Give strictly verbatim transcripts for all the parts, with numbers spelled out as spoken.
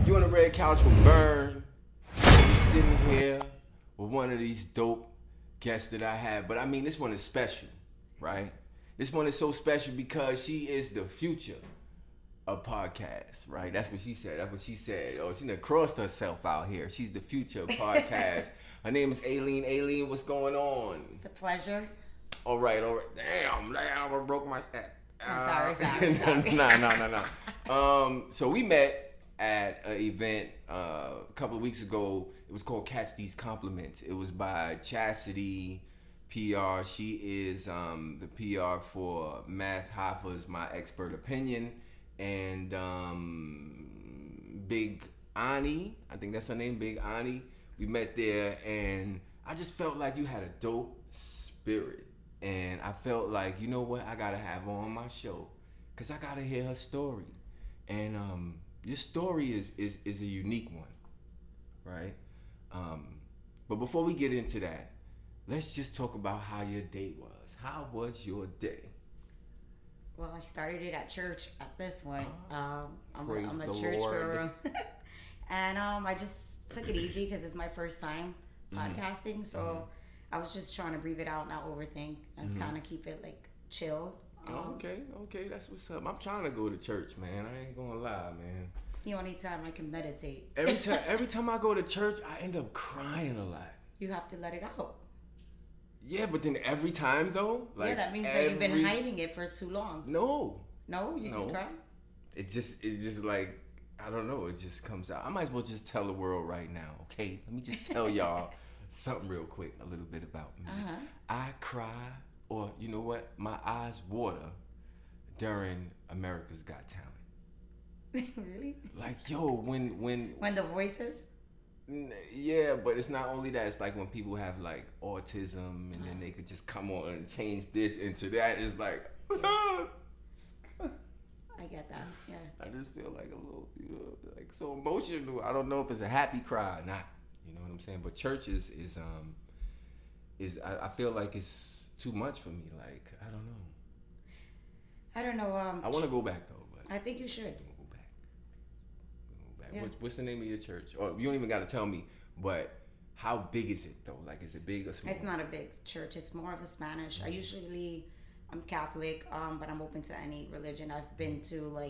You on the red couch with Burn. You sitting here with one of these dope guests that I have. But I mean, this one is special, right? This one is so special because she is the future of podcasts, right? That's what she said. That's what she said. Oh, she done crossed herself out here. She's the future of podcasts. Her name is Aileen. Aileen, what's going on? It's a pleasure. All right, all right. Damn, damn, I broke my... Uh, I'm sorry, sorry, sorry. nah, nah, nah, nah. Um, so we met at an event uh, a couple of weeks ago. It was called Catch These Compliments. It was by Chastity P R. She is um, the P R for Math Hoffa's My Expert Opinion. And um, Big Ani, I think that's her name, Big Ani. We met there, and I just felt like you had a dope spirit. And I felt like, you know what, I gotta have her on my show, cause I gotta hear her story. And um, your story is, is is a unique one, right? Um, but before we get into that, let's just talk about how your day was. How was your day? Well, I started it at church at this point. Oh, um, I'm, praise a, I'm a the church Lord. girl. And um, I just took it easy because it's my first time Mhm. podcasting. So Mhm. I was just trying to breathe it out, not overthink, and Mhm. kind of keep it like chill. Um, Oh, okay, okay, that's what's up. I'm trying to go to church, man. I ain't gonna lie, man. It's the only time I can meditate. Every time, every time I go to church, I end up crying a lot. You have to let it out. Yeah, but then every time though, like yeah, that means every... that you've been hiding it for too long. No, No, you No. just cry. it's just, it's just like, I don't know. It just comes out. I might as well just tell the world right now. Okay, let me just tell y'all something real quick, a little bit about me. Uh-huh. I cry, or you know what? My eyes water during America's Got Talent. Really? Like, yo, when when When the voices. N- Yeah, but it's not only that. It's like when people have like autism, and then they could just come on and change this into that. It's like, I get that. Yeah. I just feel like a little, you know, like so emotional. I don't know if it's a happy cry or not. You know what I'm saying? But church is is um is I, I feel like it's too much for me. Like I don't know. I don't know. Um, I want to go back though, but I think you should. we'll go back. We'll go back. Yeah. What's, what's the name of your church? Or you don't even got to tell me. But how big is it though? Like, is it big or small? It's not a big church. It's more of a Spanish. I usually, I'm Catholic, um, but I'm open to any religion. I've been to like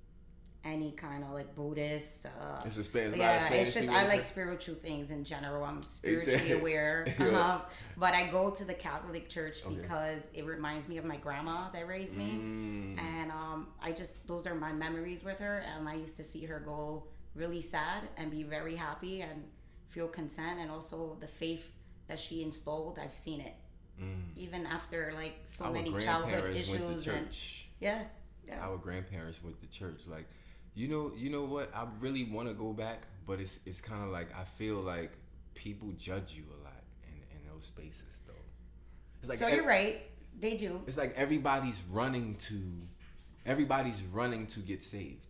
any kind of like Buddhist. Uh, It's a Spanish. yeah, lot of Spanish it's just people I in like church? spiritual things in general. I'm They say- spiritually aware. Yeah. Uh-huh. But I go to the Catholic church Okay. because it reminds me of my grandma that raised me. Mm. And um, I just, those are my memories with her. And I used to see her go really sad and be very happy and feel content. And also the faith that she installed, I've seen it. Mm. Even after like so Our many childhood grandparents went to issues. And church. yeah, yeah. Our grandparents went to church. Like, you know, you know what? I really want to go back, but it's it's kind of like I feel like people judge you a lot in, in those spaces, though. It's like so ev- you're right. They do. It's like everybody's running to, everybody's running to get saved.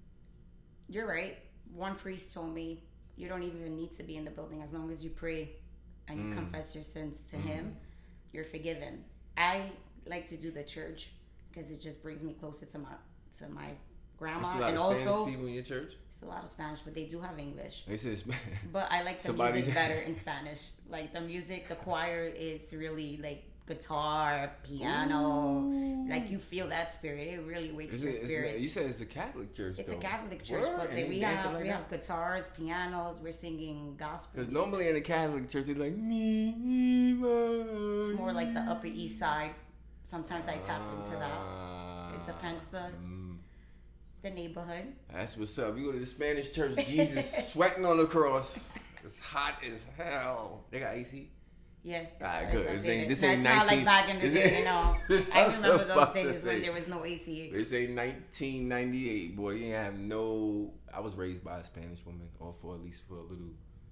You're right. One priest told me you don't even need to be in the building as long as you pray and you Mm. confess your sins to Mhm. him, you're forgiven. I like to do the church because it just brings me closer to my to my There's grandma, a lot and of Spanish also people in your church. it's a lot of Spanish, but they do have English. They said, But I like the Somebody- music better in Spanish. Like the music, the choir is really like guitar, piano. Ooh. Like you feel that spirit. It really wakes Is your it- it's- spirit. you said it's a Catholic church. It's though. a Catholic church, Word? but And then we they dancing have like we that? have guitars, pianos. We're singing gospel. Because music. normally in a Catholic church, they're like, me, my. It's more like the Upper East Side. Sometimes I tap into that. Ah, It depends the mm, the neighborhood. That's what's up. You go to the Spanish church, Jesus sweating on the cross. It's hot as hell. They got A C? Yeah. It's, Alright, it's good. updated. This ain't- this No, ain't it's not nineteen like back in the is day, it- you know. I I was remember about those to days say. when there was no A C. They say nineteen ninety-eight. Boy, you ain't have no... I was raised by a Spanish woman, or for at least for a little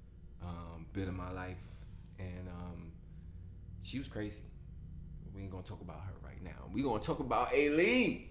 um, bit of my life. And um, she was crazy. We ain't gonna talk about her right now. We gonna talk about Aileen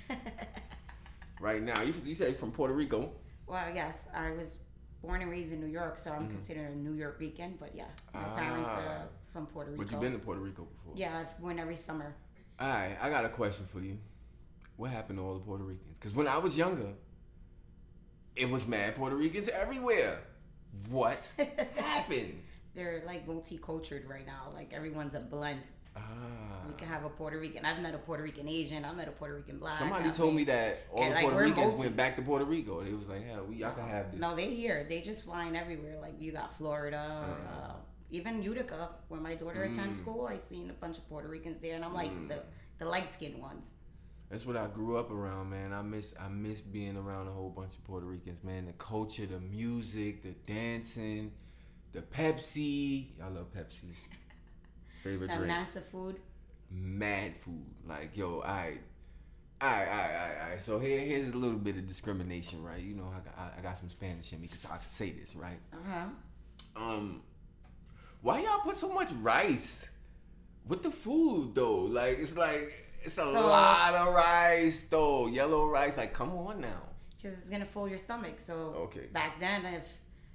right now. You, you say from Puerto Rico. Well, yes, I was born and raised in New York, so I'm Mhm. considered a New York Rican. But yeah, my Ah. parents are from Puerto Rico. But you've been to Puerto Rico before. Yeah, I've went every summer. All right, I got a question for you. What happened to all the Puerto Ricans? Because when I was younger, it was mad Puerto Ricans everywhere. What happened? They're like multicultural right now. Like everyone's a blend. Ah. You can have a Puerto Rican. I've met a Puerto Rican Asian. I met a Puerto Rican black. Somebody I told mean, me that all and, the like, Puerto we're Ricans multi- went back to Puerto Rico. They was like, hell, we y'all can have this. No, they here. They just flying everywhere. Like you got Florida, Uh-huh. uh, even Utica, where my daughter Mm. attends school. I seen a bunch of Puerto Ricans there, and I'm like Mm. the the light skinned ones. That's what I grew up around, man. I miss I miss being around a whole bunch of Puerto Ricans, man. The culture, the music, the dancing, the Pepsi. I love Pepsi. Favorite That drink. massive food. Mad food. Like, yo, I, I, I, I, I. So here, here's a little bit of discrimination, right? You know, I got, I got some Spanish in me because I can say this, right? Uh huh. Um, why y'all put so much rice with the food though? Like, it's like it's a So- lot of rice though. Yellow rice. Like, come on now. Because it's gonna fill your stomach. So Okay. back then, if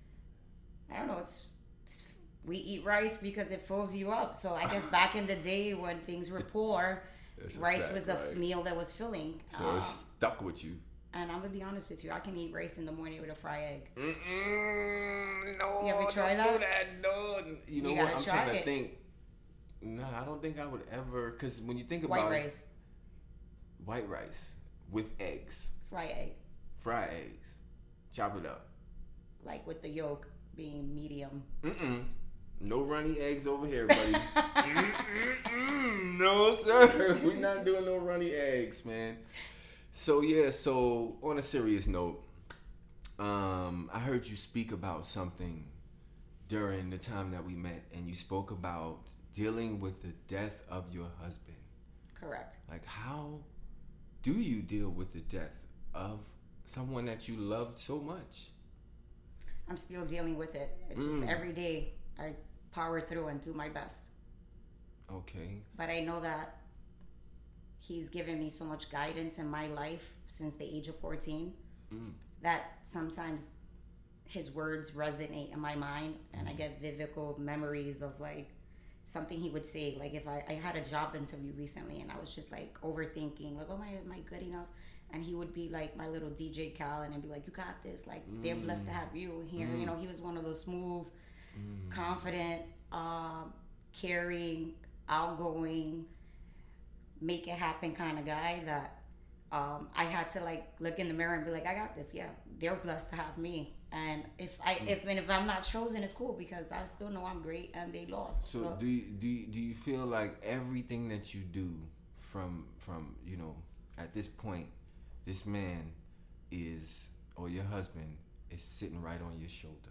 I don't know, it's, it's we eat rice because it fills you up. So I guess back in the day when things were poor, That's a rice fact, was a right? meal that was filling. So Um, it's stuck with you. and I'm gonna be honest with you, I can eat rice in the morning with a fried egg. Mm-mm, no, You ever try don't that? do that. No. You know You what? gotta I'm try trying to it. think. Nah, I don't think I would ever. Cause when you think White about it, rice, white rice with eggs, fried egg, fried eggs, chop it up. like with the yolk being medium. Mm-mm. No runny eggs over here, buddy. Mm-mm-mm. No, sir. We're not doing no runny eggs, man. So, yeah, so on a serious note, um, I heard you speak about something during the time that we met, and you spoke about dealing with the death of your husband. Correct. Like, how do you deal with the death of someone that you loved so much? I'm still dealing with it. It's Mm. just every day I power through and do my best. Okay. But I know that he's given me so much guidance in my life since the age of fourteen Mm. that sometimes his words resonate in my mind and I get vivid memories of like something he would say. Like if I, I had a job interview recently and I was just like overthinking, like, oh my, am I good enough? And he would be like my little D J Khaled and be like, you got this. Like they're blessed to have you here. Mm. You know, he was one of those smooth, Mm. confident, um, caring, outgoing, make it happen kind of guy that um, I had to like look in the mirror and be like, I got this. Yeah, they're blessed to have me. And if I Mm. if and if I'm not chosen, it's cool because I still know I'm great and they lost. So, So, do you, do you, do you feel like everything that you do from from you know at this point, this man is or your husband is sitting right on your shoulder,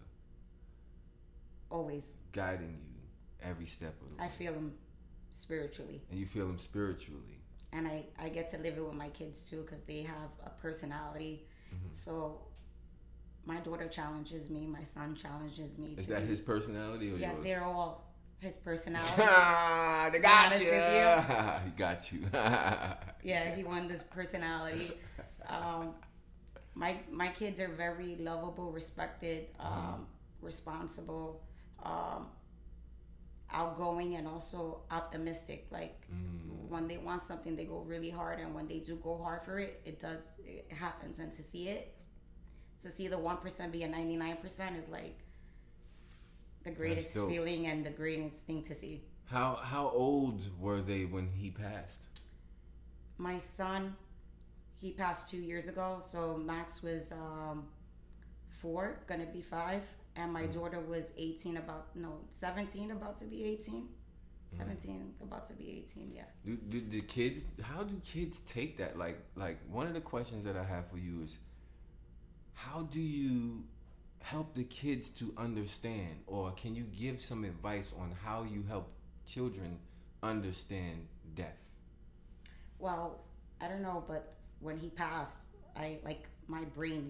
always, guiding you every step of the way, I feel him spiritually. and you feel him spiritually. And I, I get to live it with my kids too because they have a personality. Mhm. So my daughter challenges me, my son challenges me. Is to that be- his personality or Yeah, yours? they're all his personality. Ah, they got Honest you. with He got you. Yeah, he won this personality. Um, my my kids are very lovable, respected, um, responsible, um, outgoing, and also optimistic. Like Mm. when they want something, they go really hard, and when they do go hard for it, it does it happens. And to see it, to see the one percent be a ninety nine percent is like the greatest dope. feeling and the greatest thing to see. How how old were they when he passed? My son, he passed two years ago, so Max was um, four, gonna be five, and my daughter was eighteen, about no seventeen, about to be eighteen. seventeen, about to be eighteen. Yeah. Do, do the kids? How do kids take that? Like like one of the questions that I have for you is, how do you help the kids to understand, or can you give some advice on how you help children understand death? Well, I don't know, but when he passed, I like my brain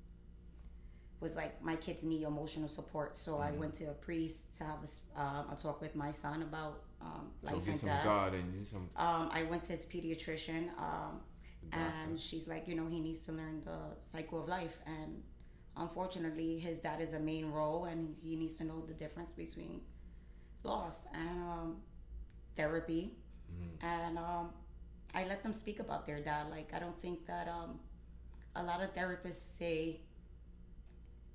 was like my kids need emotional support, so I went to a priest to have a, s- um, a talk with my son about um, So life get and some death. God and you some Um, I went to his pediatrician, um, doctor. and she's like, you know, he needs to learn the cycle of life, and unfortunately, his dad is a main role, and he needs to know the difference between loss and um, therapy. Mhm. And um, I let them speak about their dad. Like, I don't think that um, a lot of therapists say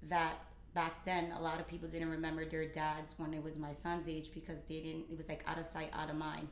that back then a lot of people didn't remember their dads when it was my son's age because they didn't. It was like out of sight, out of mind.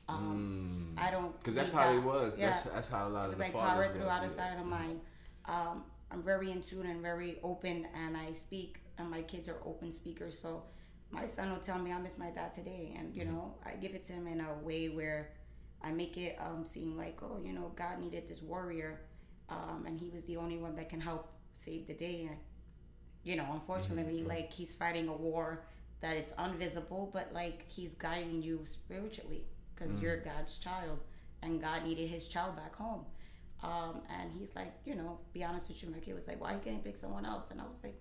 Um, mm. I don't because that's how that. It was. Yeah. That's that's how a lot of it's the like fathers power through out of sight, out of mind. Um, I'm very in tune and very open, and I speak, and my kids are open speakers. So my son will tell me I miss my dad today, and you know I give it to him in a way where I make it um, seem like, oh, you know, God needed this warrior, um, and he was the only one that can help save the day. And you know, unfortunately, mm-hmm. like he's fighting a war that it's invisible, but like he's guiding you spiritually because mm-hmm. you're God's child, and God needed his child back home. Um, and he's like, you know, be honest with you, my kid was like, why you couldn't pick someone else? And I was like,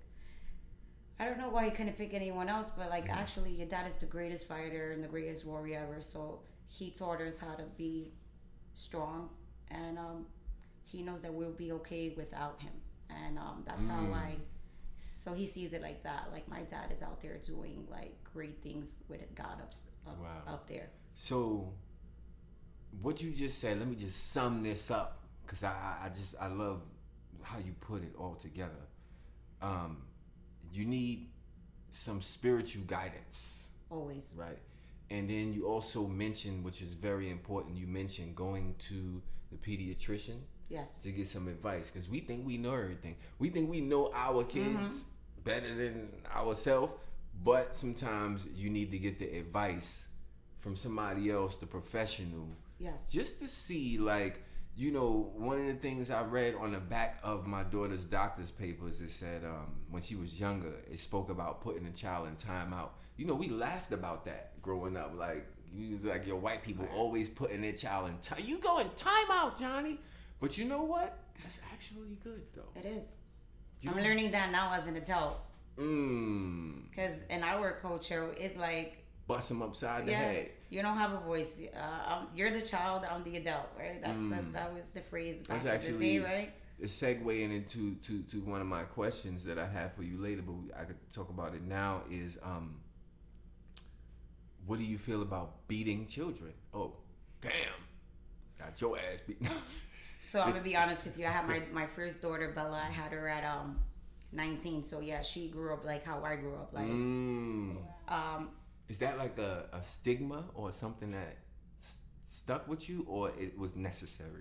I don't know why he couldn't pick anyone else, but like, mm-hmm. actually, your dad is the greatest fighter and the greatest warrior ever. So he taught us how to be strong, and um, he knows that we'll be okay without him. And um, that's mm. how I, so he sees it like that. Like my dad is out there doing like great things with God up, up, wow. up there. So what you just said, let me just sum this up. Cause I, I just I love how you put it all together. Um, you need some spiritual guidance. Always. Right. And then you also mentioned, which is very important, you mentioned going to the pediatrician. Yes. To get some advice. Because we think we know everything. We think we know our kids mm-hmm. better than ourselves. But sometimes you need to get the advice from somebody else, the professional. Yes. Just to see, like, you know, one of the things I read on the back of my daughter's doctor's papers, it said um, when she was younger, it spoke about putting a child in timeout. You know, we laughed about that growing up. Like, you was like, your white people always putting their child in time. You go in timeout, Johnny. But you know what? That's actually good, though. It is. You I'm know? learning that now as an adult. Mm. Because in our culture, it's like... Bust them upside the yeah, head. You don't have a voice. Uh, I'm, you're the child, I'm the adult, right? That's mm. the, that was the phrase back That's in actually the day, right? It's segueing into to, to one of my questions that I have for you later, but we, I could talk about it now, is um, what do you feel about beating children? Oh, damn. Got your ass beat. So I'm going to be honest with you. I had my, my first daughter, Bella. I had her at um nineteen. So, yeah, she grew up like how I grew up. Like, mm. um... Is that like a, a stigma or something that st- stuck with you, or it was necessary?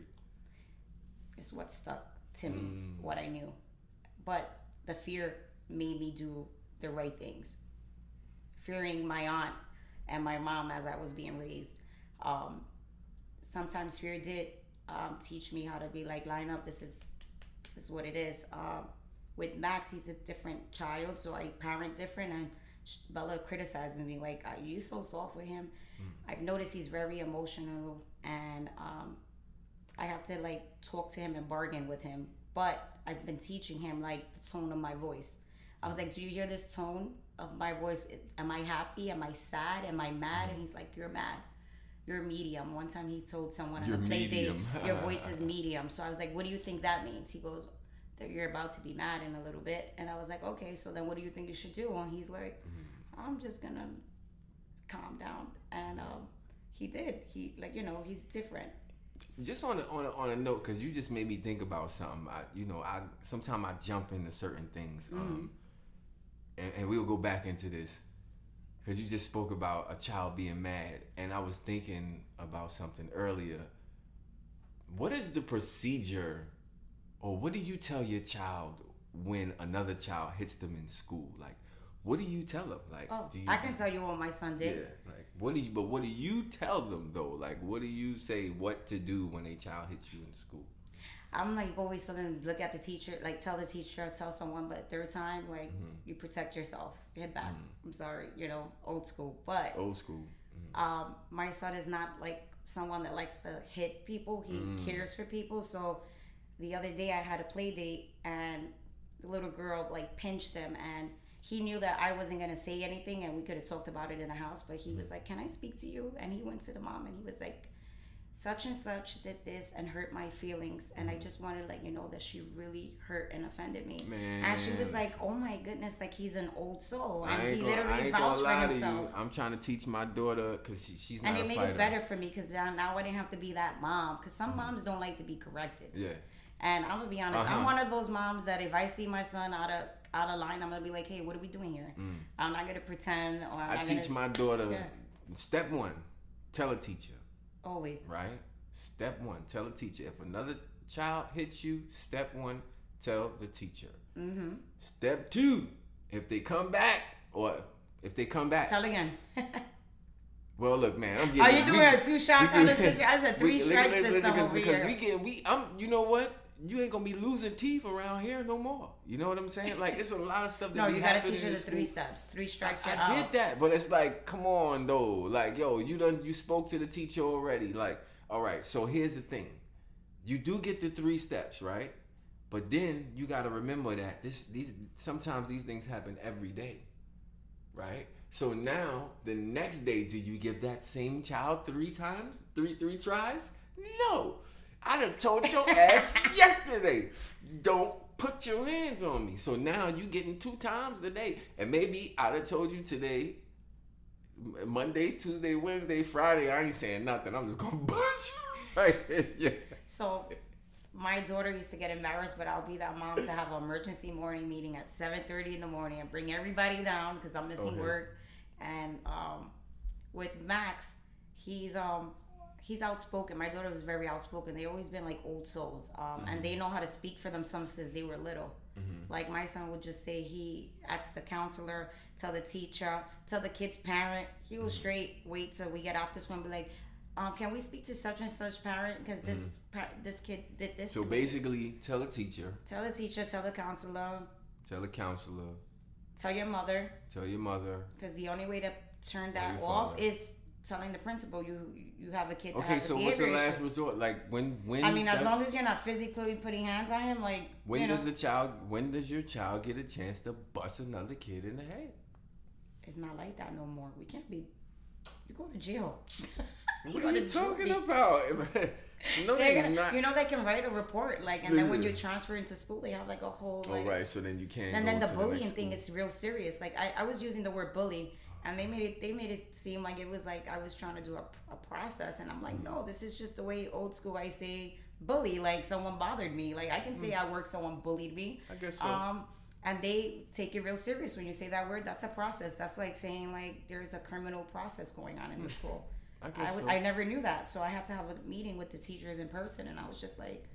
It's what stuck to me, mm. what I knew. But the fear made me do the right things. Fearing my aunt and my mom as I was being raised. Um, sometimes fear did um, teach me how to be like, line up, this is, this is what it is. Um, with Max, he's a different child, so I parent different, and Bella criticizes me like, are you so soft with him? Mm. I've noticed he's very emotional, and um, I have to like talk to him and bargain with him. But I've been teaching him like the tone of my voice. I was like, do you hear this tone of my voice? Am I happy? Am I sad? Am I mad? And he's like, you're mad. You're medium. One time he told someone on a play date, your voice is medium. So I was like, what do you think that means? He goes, that you're about to be mad in a little bit. And I was like, okay, so then what do you think you should do? And he's like, I'm just gonna calm down. And um, he did. He, like, you know, he's different. Just on a, on a, on a note, because you just made me think about something. I, you know, I sometimes I jump into certain things. Mm-hmm. Um, and, and we'll go back into this. Because you just spoke about a child being mad. And I was thinking about something earlier. What is the procedure, or what do you tell your child when another child hits them in school? Like, what do you tell them? Like, oh, do you, I can tell you what my son did. Yeah, like, what do you? But what do you tell them though? Like, what do you say what to do when a child hits you in school? I'm like always telling them, look at the teacher, like tell the teacher, tell someone, but third time, like mm-hmm. you protect yourself. Hit back. Mm-hmm. I'm sorry, you know, old school, but old school. Mm-hmm. Um, my son is not like someone that likes to hit people. He mm. cares for people. So the other day I had a play date, and the little girl like pinched him, and he knew that I wasn't going to say anything, and we could have talked about it in the house, but he was like, can I speak to you? And he went to the mom, and he was like, such and such did this and hurt my feelings, and I just wanted to let you know that she really hurt and offended me. Man. And she was like, oh my goodness, like he's an old soul, and he gonna, literally vouched for himself. I'm trying to teach my daughter, because she, she's not and a it made fighter. it better for me, because now, now I didn't have to be that mom, because some mm-hmm. moms don't like to be corrected. Yeah. And I'm gonna be honest, uh-huh. I'm one of those moms that if I see my son out of out of line, I'm gonna be like, hey, what are we doing here? Mm. I'm not gonna pretend. Or I'm I not teach gonna... my daughter. Yeah. Step one, tell a teacher. Always. Right. Step one, tell a teacher. If another child hits you, step one, tell the teacher. Mm-hmm. Step two, if they come back, or if they come back, tell again. Well, look, man, I'm getting. Are you doing we, a two shot kind of situation? That's a three strike system because, over because here. we get we. I'm. You know what? You ain't gonna be losing teeth around here no more. You know what I'm saying? Like, it's a lot of stuff that. No, we you gotta teach her the three steps. Three strikes. I, You're I out. did that, but it's like, come on though. Like, yo, you done. You spoke to the teacher already. Like, all right. So here's the thing. You do get the three steps, right? But then you gotta remember that this these sometimes these things happen every day, right? So now, the next day, do you give that same child three times? Three three tries? No. I done told your ass yesterday, don't put your hands on me. So now you getting two times today. And maybe I'd have told you today, Monday, Tuesday, Wednesday, Friday, I ain't saying nothing. I'm just going to buzz you. Right? Yeah. So my daughter used to get embarrassed, but I'll be that mom to have an emergency morning meeting at seven thirty in the morning and bring everybody down because I'm missing okay. work. And um, with Max, he's um he's outspoken. My daughter was very outspoken. They've always been like old souls, um, mm-hmm. and they know how to speak for themselves since they were little. Mm-hmm. Like my son would just say he asked the counselor, tell the teacher, tell the kid's parent. He will mm-hmm. straight wait till we get after school and be like, um, can we speak to such and such parent because this mm-hmm. par- this kid did this. So basically, tell the teacher. Tell the teacher. Tell the counselor. Tell the counselor. Tell your mother. Tell your mother. Because the only way to turn that off father. is telling the principal you you have a kid that okay, has so a what's the last issue. resort? Like when when I mean, as long as you're not physically putting hands on him, like when you does know, the child when does your child get a chance to bust another kid in the head? It's not like that no more. We can't be. You go to jail. you what are you talking about? No, they're they're gonna, not. You know, they can write a report, like, and then when you transfer into school, they have like a whole. Like, oh right, so then you can't. And go then the to bullying the thing is real serious. Like I, I was using the word bully, and they made it they made it seem like it was like I was trying to do a, a process, and I'm like, no, this is just the way old school I say bully. Like someone bothered me. Like I can say mm. I work, someone bullied me. I guess so. Um, and they take it real serious when you say that word. That's a process. That's like saying like there's a criminal process going on in the school. I, guess I, w- so. I never knew that, so I had to have a meeting with the teachers in person, and I was just like,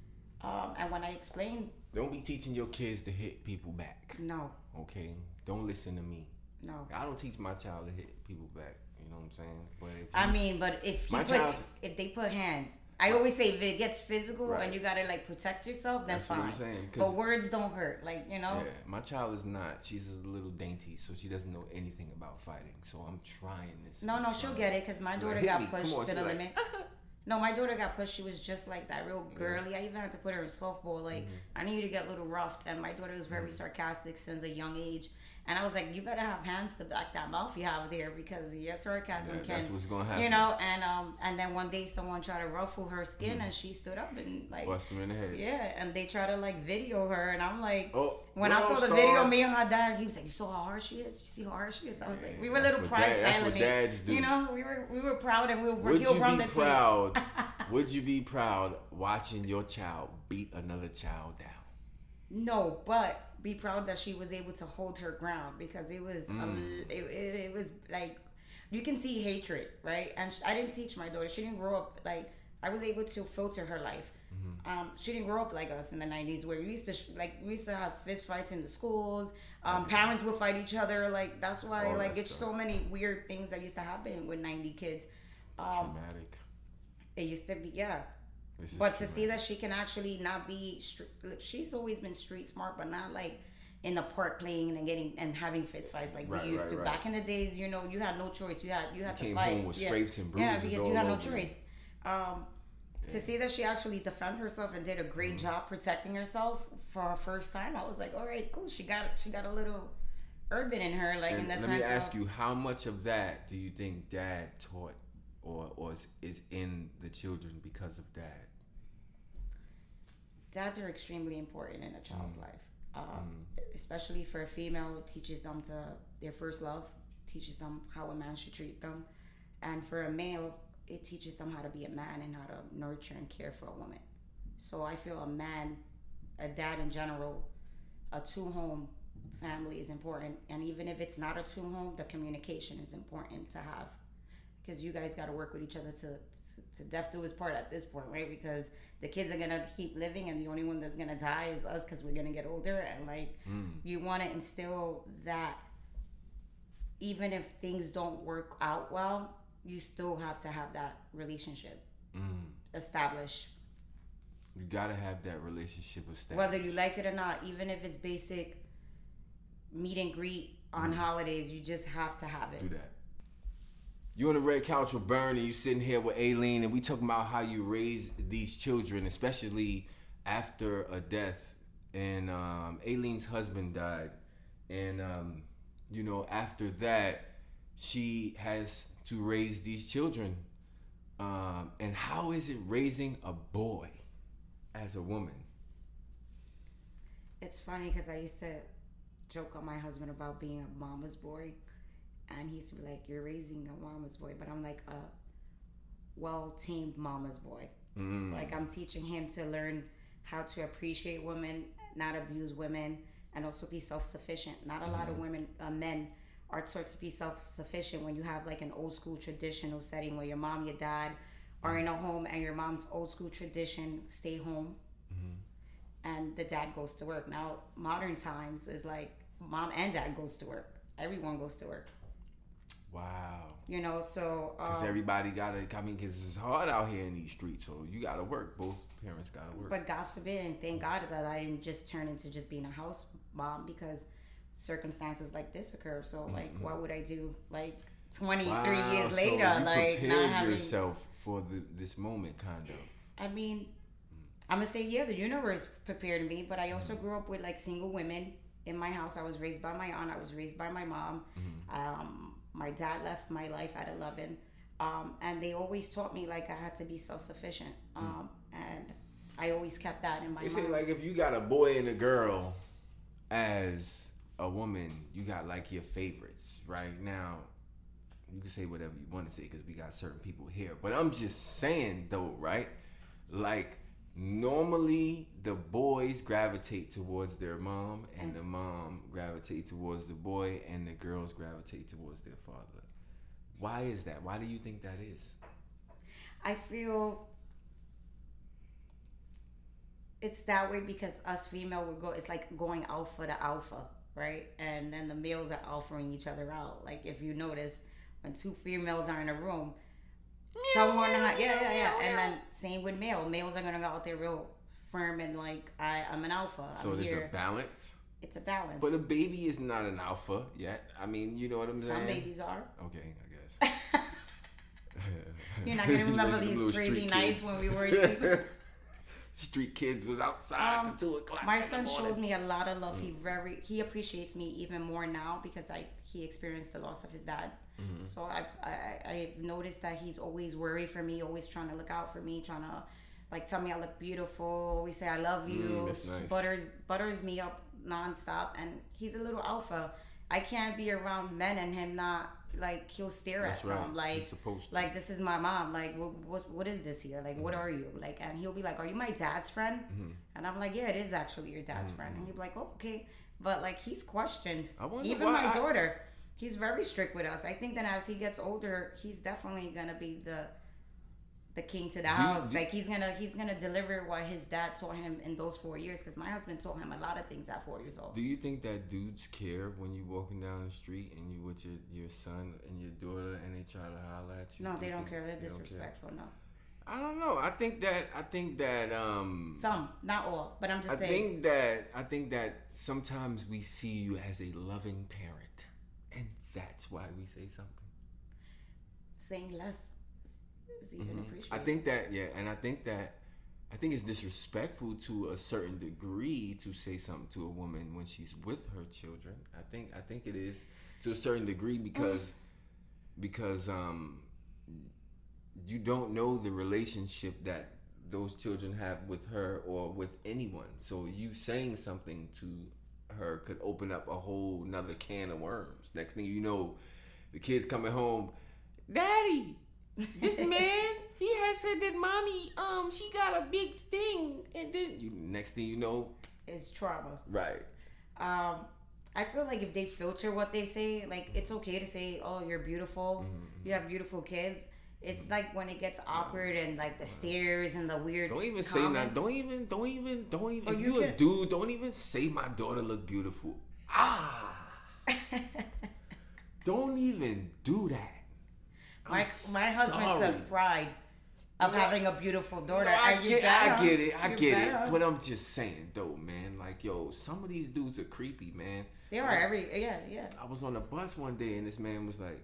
um, and when I explained, don't be teaching your kids to hit people back. No. Okay, don't listen to me. No. I don't teach my child to hit people back. You know what I'm saying? But if you, I mean, but if he puts, child, if they put hands. I always say if it gets physical right. and you gotta like protect yourself, then That's fine. What I'm saying. But words don't hurt, like you know. Yeah, my child is not. She's a little dainty, so she doesn't know anything about fighting. So I'm trying this. No, I'm no, trying. she'll get it because my daughter like, got pushed on, to the like, limit. No, my daughter got pushed. She was just like that, real girly. Yeah. I even had to put her in softball. Like mm-hmm. I need you to get a little roughed, and my daughter was very mm-hmm. sarcastic since a young age. And I was like, you better have hands to back that mouth you have there because your sarcasm yeah, can, that's what's gonna happen. You know, and um, and then one day someone tried to ruffle her skin, mm. and she stood up and like bust him in the head. Yeah, and they try to like video her, and I'm like, oh, when I saw the star. video, me and her dad, he was like, you saw how hard she is? You see how hard she is? I was like, we were a little proud, dad, That's what dads do. You know, we were we were proud, and we were would he'll you run be the proud? Would you be proud watching your child beat another child down? No, but be proud that she was able to hold her ground because it was mm. um, it, it, it was like you can see hatred, right? And she, I didn't teach my daughter. She didn't grow up like I was able to filter her life. Mm-hmm. Um, she didn't grow up like us in the nineties where we used to like we used to have fist fights in the schools. Um, mm-hmm. Parents would fight each other. Like that's why oh, like that's it's so many weird things that used to happen with ninety kids. Um, Traumatic. It used to be yeah. But to see that she can actually not be, she's always been street smart, but not like in the park playing and getting and having fist fights like right, we used right, to. Right. Back in the days, you know, you had no choice. You had you had you to came fight. Home with yeah. scrapes and bruises. Yeah, because all you had no over choice. Um, yeah. To see that she actually defended herself and did a great mm-hmm. job protecting herself for her first time, I was like, all right, cool. She got she got a little urban in her, like and in that let sense. me ask of, you, how much of that do you think Dad taught, or or is, is in the children because of Dad? Dads are extremely important in a child's mm. life, um, mm. especially for a female. It teaches them to their first love, teaches them how a man should treat them, and for a male, it teaches them how to be a man and how to nurture and care for a woman. So I feel a man, a dad in general, a two-home family is important, and even if it's not a two home, the communication is important to have, because you guys got to work with each other to, to to death do his part at this point, right? Because the kids are gonna keep living, and the only one that's gonna die is us, because we're gonna get older, and like mm. you want to instill that even if things don't work out well, you still have to have that relationship mm. established. You gotta have that relationship established, whether you like it or not. Even if it's basic meet and greet on mm. holidays, you just have to have it. Do that. You on the red couch with Bern, and you sitting here with Aileen, and we talking about how you raise these children, especially after a death. And um, Aileen's husband died, and um, you know, after that, she has to raise these children. Um, and how is it raising a boy as a woman? It's funny because I used to joke on my husband about being a mama's boy, and he used to be like, "You're raising a mama's boy," but I'm like a well-tamed mama's boy. Mm. Like, I'm teaching him to learn how to appreciate women, not abuse women, and also be self-sufficient. Not a mm. lot of women, uh, men are taught to be self-sufficient when you have like an old school traditional setting where your mom, your dad are in a home, and your mom's old school tradition, stay home, mm-hmm. and the dad goes to work. Now, modern times is like mom and dad goes to work. Everyone goes to work. Wow. You know, so because um, everybody gotta. I mean, because it's hard out here in these streets, so you gotta work. Both parents gotta work. But God forbid, and thank God that I didn't just turn into just being a house mom, because circumstances like this occur. So mm-hmm. like, what would I do? Like twenty-three wow. years so later, you like not having yourself for the, this moment, kind of. I mean, mm. I'm gonna say yeah, the universe prepared me, but I also mm. grew up with like single women in my house. I was raised by my aunt. I was raised by my mom. Mm-hmm. Um, my dad left my life at eleven, um, and they always taught me like I had to be self-sufficient, um, mm. and I always kept that in my they mind. Say like if you got a boy and a girl, as a woman, you got like your favorites. Right now, you can say whatever you want to say because we got certain people here, but I'm just saying though, right? Like normally the boys gravitate towards their mom, and the mom gravitate towards the boy, and the girls gravitate towards their father. Why is that? Why do you think that is? I feel it's that way because us female would go, it's like going alpha to alpha, right? And then the males are alphaing each other out. Like if you notice, when two females are in a room, someone, yeah, yeah, yeah, and then same with male. Males are gonna go out there real firm and like, I, I'm an alpha. So I'm there's here. a balance. It's a balance. But a baby is not an alpha yet. I mean, you know what I'm saying? Some babies are. Okay, I guess. You're not gonna remember these crazy nights when we were asleep. Street kids was outside um, till two o'clock. My son shows me a lot of love. Mm. He very he appreciates me even more now because I he experienced the loss of his dad. Mm-hmm. So I've I, I've noticed that he's always worried for me, always trying to look out for me, trying to like tell me I look beautiful, always say I love you, mm, that's nice. butters butters me up nonstop, and he's a little alpha. I can't be around men and him not like he'll stare that's at right. them like like this is my mom, like what what, what is this here, like mm-hmm. what are you like, and he'll be like, are you my dad's friend? Mm-hmm. And I'm like, yeah, it is actually your dad's mm-hmm. friend. And he'll be like, oh, okay, but like he's questioned. Even my I... daughter, he's very strict with us. I think that as he gets older, he's definitely gonna be the the king to the do house. You, like he's gonna he's gonna deliver what his dad taught him in those four years. Because my husband taught him a lot of things at four years old. Do you think that dudes care when you walking down the street and you with your, your son and your daughter and they try to holler at you? No, do they you don't care. They're they disrespectful. No. I don't know. I think that I think that um some, not all, but I'm just I saying. I think that I think that sometimes we see you as a loving parent, and that's why we say something. Saying less is even mm-hmm. appreciated. I think that yeah, and I think that I think it's disrespectful to a certain degree to say something to a woman when she's with her children. I think I think it is to a certain degree because because um you don't know the relationship that those children have with her or with anyone. So you saying something to her could open up a whole nother can of worms. Next thing you know, the kid's coming home, Daddy, this man, he has said that mommy, um, she got a big thing. And then you, next thing you know, it's trauma. Right. Um, I feel like if they filter what they say, like it's okay to say, "Oh, you're beautiful. Mm-hmm. You have beautiful kids." It's like when it gets awkward and like the stares and the weird. Don't even comments. say that. Don't even. Don't even. Don't even. Or if you you can, a dude, don't even say my daughter look beautiful. Ah. Don't even do that. I'm my my husband sorry. took pride of no, having a beautiful daughter. No, I, and get, I get it. I you get better. it. But I'm just saying though, man. Like, yo, some of these dudes are creepy, man. They are was, every yeah yeah. I was on a bus one day and this man was like,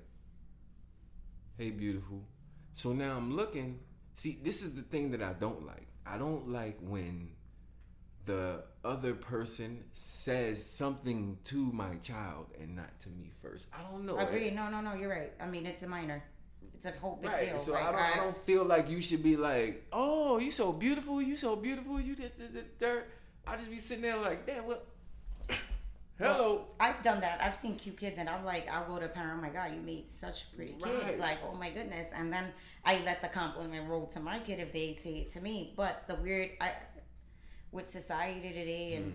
"Hey, beautiful." So now I'm looking. See, this is the thing that I don't like. I don't like when the other person says something to my child and not to me first. I don't know. Agree. No, no, no. You're right. I mean, it's a minor. It's a whole big right. deal. So like, I don't. I, I don't feel like you should be like, "Oh, you so beautiful. You so beautiful. You did the dirt." I just be sitting there like, "Damn, what?" Hello. Well, I've done that. I've seen cute kids, and I'm like, I'll go to a parent. Oh my God, you made such pretty kids. Right. Like, oh my goodness. And then I let the compliment roll to my kid if they say it to me. But the weird, I with society today, and mm.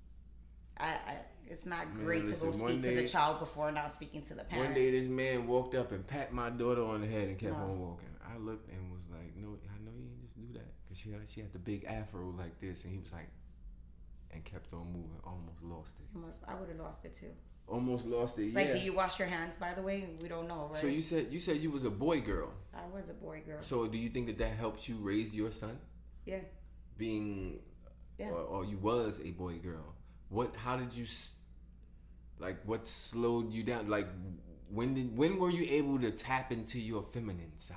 I, I, it's not great man, listen, to go speak day, to the child before not speaking to the parent. One day, this man walked up and pat my daughter on the head and kept no. on walking. I looked and was like, "No, I know you didn't just do that," because she had, she had the big afro like this, and he was like. And kept on moving, almost lost it. You must, I would have lost it too. Almost lost it. It's yeah. Like, do you wash your hands? By the way, we don't know, right? So you said you said you was a boy girl. I was a boy girl. So do you think that that helped you raise your son? Yeah. Being, yeah. Or, or you was a boy girl. What? How did you? Like, what slowed you down? Like, when did when were you able to tap into your feminine side?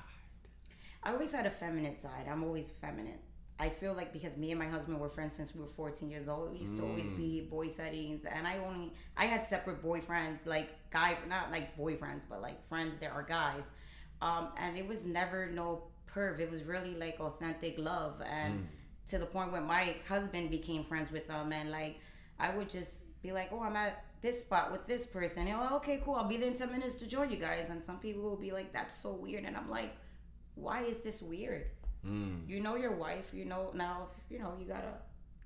I always had a feminine side. I'm always feminine. I feel like because me and my husband were friends since we were fourteen years old, we used mm. to always be boy settings, and I only I had separate boyfriends, like guy, not like boyfriends, but like friends that are guys, um, and it was never no perv. It was really like authentic love, and mm. to the point where my husband became friends with them, and like I would just be like, oh, I'm at this spot with this person, and oh, okay, cool, I'll be there in ten minutes to join you guys, and some people will be like, that's so weird, and I'm like, why is this weird? Mm. You know your wife, you know now, you know, you gotta,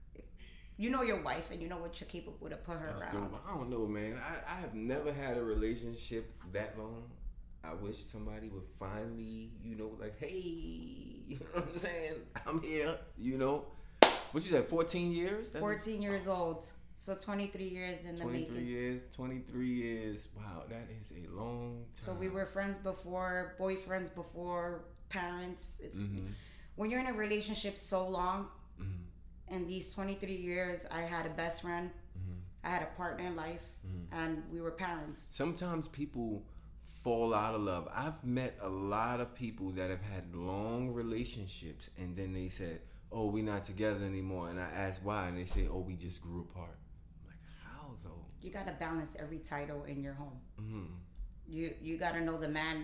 you know your wife and you know what you're capable to put her That's around. Good. I don't know, man. I, I have never had a relationship that long. I wish somebody would find me, you know, like, hey, you know what I'm saying? I'm here, you know. What you said, fourteen years? That fourteen was... years old. So twenty-three years in the making. twenty-three years, twenty-three years. Wow, that is a long time. So we were friends before, boyfriends before, parents. It's mm-hmm. When you're in a relationship so long, mm-hmm. in these twenty-three years, I had a best friend, mm-hmm. I had a partner in life, mm-hmm. and we were parents. Sometimes people fall out of love. I've met a lot of people that have had long relationships, and then they said, oh, we're not together anymore. And I asked why, and they say, oh, we just grew apart. I'm like, how though? You got to balance every title in your home. Mm-hmm. You, you got to know the man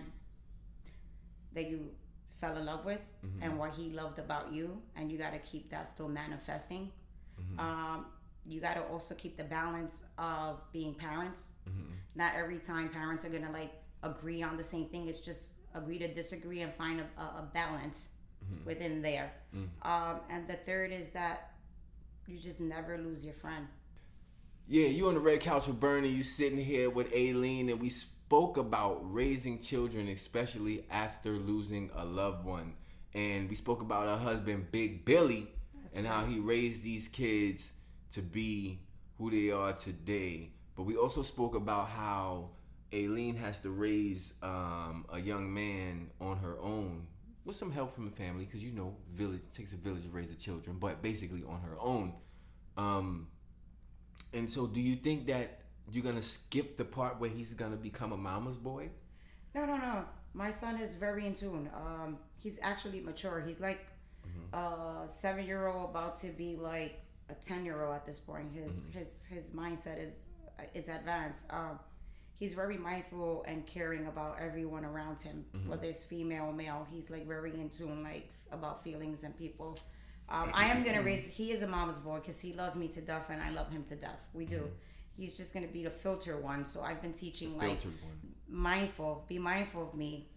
that you fell in love with mm-hmm. and what he loved about you, and you got to keep that still manifesting. Mm-hmm. Um, you got to also keep the balance of being parents. Mm-hmm. Not every time parents are gonna like agree on the same thing. It's just agree to disagree and find a, a balance mm-hmm. within there. Mm-hmm. Um, and the third is that you just never lose your friend. Yeah, you on the red couch with Bernie. You sitting here with Aileen, and we spoke about raising children, especially after losing a loved one. And we spoke about her husband, Big Billy, That's and right. how he raised these kids to be who they are today. But we also spoke about how Aileen has to raise um, a young man on her own with some help from the family, because you know, village takes a village to raise the children, but basically on her own. Um, and so, do you think that you're gonna skip the part where he's gonna become a mama's boy? No, no, no. My son is very in tune. Um, he's actually mature. He's like mm-hmm. a seven-year-old about to be like a ten-year-old at this point. His mm-hmm. his his mindset is is advanced. Um, he's very mindful and caring about everyone around him, mm-hmm. whether it's female or male. He's like very in tune, like about feelings and people. Um, I am gonna raise. He is a mama's boy because he loves me to death and I love him to death. We do. Mm-hmm. He's just gonna be the filter one. So I've been teaching like mindful. Be mindful of me.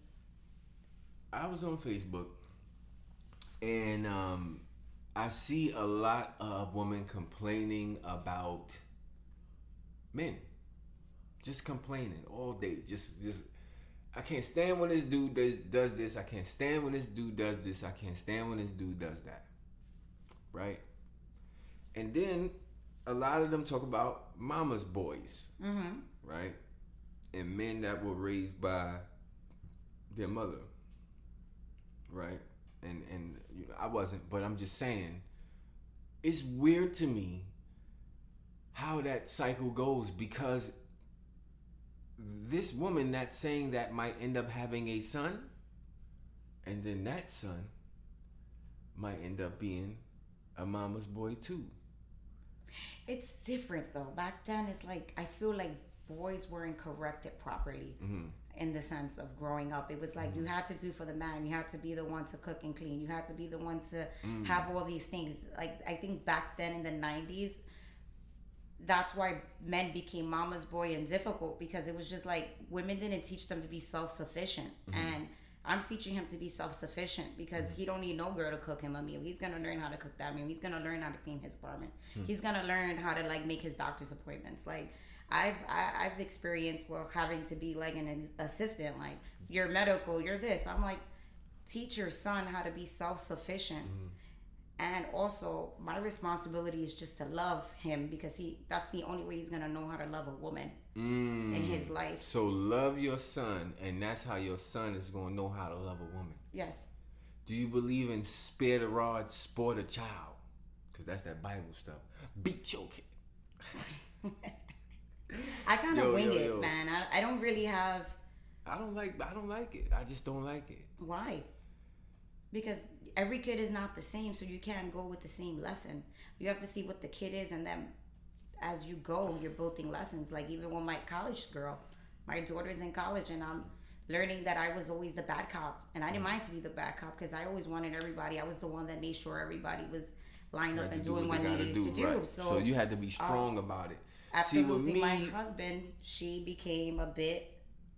I was on Facebook and um, I see a lot of women complaining about men. just complaining all day. Just, just. I can't stand when this dude does, does this. I can't stand when this dude does this. I can't stand when this dude does that. Right? And then a lot of them talk about mama's boys. Mm-hmm. Right? And men that were raised by their mother. Right? And, and you know, I wasn't, but I'm just saying, it's weird to me how that cycle goes, because this woman that's saying that might end up having a son, and then that son might end up being a mama's boy too. It's different though. Back then, it's like, I feel like boys weren't corrected properly. Mm-hmm. In the sense of growing up. It was like, mm-hmm. you had to do for the man. You had to be the one to cook and clean. You had to be the one to mm. have all these things. Like, I think back then in the nineties, that's why men became mama's boy and difficult, because it was just like, women didn't teach them to be self-sufficient. Mm-hmm. And I'm teaching him to be self-sufficient, because mm-hmm. he don't need no girl to cook him a meal. He's going to learn how to cook that meal. He's going to learn how to clean his apartment. Mm-hmm. He's going to learn how to, like, make his doctor's appointments. Like, I've I, I've experienced, well, having to be like an assistant, like, you're medical, you're this. I'm like, teach your son how to be self-sufficient. Mm-hmm. And also, my responsibility is just to love him, because he that's the only way he's gonna know how to love a woman mm. in his life. So love your son, and that's how your son is gonna know how to love a woman. Yes. Do you believe in spare the rod, sport a child? Because that's that Bible stuff. Beat your kid. I kind of wing yo, it, yo. man. I, I don't really have. I don't like. I don't like it. I just don't like it. Why? Because every kid is not the same, so you can't go with the same lesson. You have to see what the kid is, and then as you go, you're building lessons. Like, even with my college girl, my daughter's in college, and I'm learning that I was always the bad cop, and I didn't mind to be the bad cop, because I always wanted everybody. I was the one that made sure everybody was lined up and doing what they needed to do. Right. So, so you had to be strong um, about it. After See, losing me, my husband, she became a bit.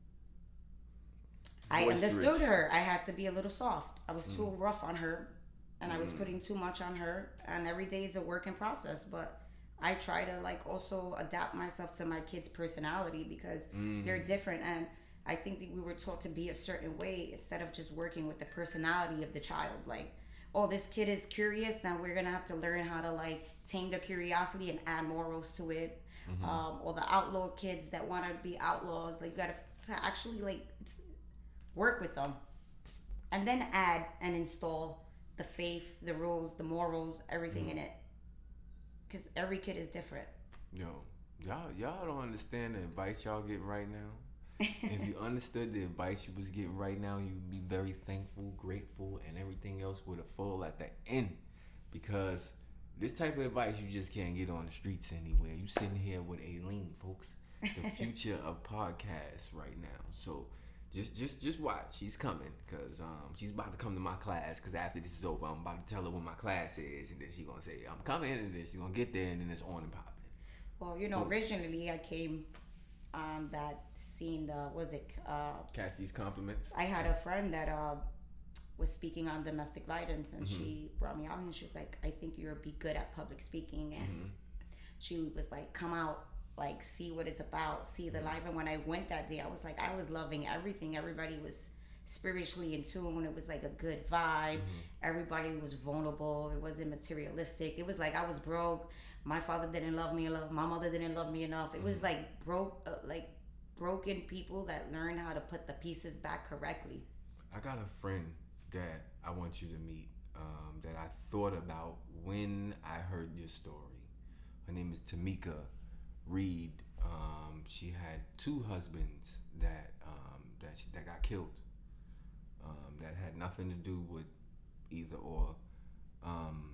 I boisterous. Understood her. I had to be a little soft. I was too mm. rough on her, and mm. I was putting too much on her. And every day is a work in process. But I try to, like, also adapt myself to my kids' personality, because mm. they're different. And I think that we were taught to be a certain way instead of just working with the personality of the child. Like, oh, this kid is curious. Now we're gonna have to learn how to, like, tame the curiosity and add morals to it. Mm-hmm. Um, or the outlaw kids that want to be outlaws, like, you gotta to actually, like, work with them, and then add and install the faith, the rules, the morals, everything mm-hmm. in it, because every kid is different. Yo, y'all y'all don't understand the advice y'all getting right now. If you understood the advice you was getting right now, you'd be very thankful, grateful, and everything else would have fall at the end, because this type of advice you just can't get on the streets anywhere. You sitting here with Aileen, folks, the future of podcasts right now. So just just just watch. She's coming, because um, she's about to come to my class, because after this is over, I'm about to tell her when my class is, and then she's going to say, I'm coming, and then she's going to get there, and then it's on and popping. Well, you know, Boom. originally I came on that scene, uh, was it? Uh, Catch These Compliments. I had a friend that... Uh, was speaking on domestic violence, and mm-hmm. she brought me out, and she was like, I think you'll be good at public speaking, and mm-hmm. she was like, come out, like, see what it's about, see the mm-hmm. life. And when I went that day, I was like, I was loving everything. Everybody was spiritually in tune. It was like a good vibe. Mm-hmm. Everybody was vulnerable. It wasn't materialistic. It was like, I was broke. My father didn't love me enough. My mother didn't love me enough. It mm-hmm. was like broke, uh, like broken people that learned how to put the pieces back correctly. I got a friend that I want you to meet, um, that I thought about when I heard your story. Her name is Tamika Reed. Um, she had two husbands that um, that she, that got killed. Um, that had nothing to do with either or, um,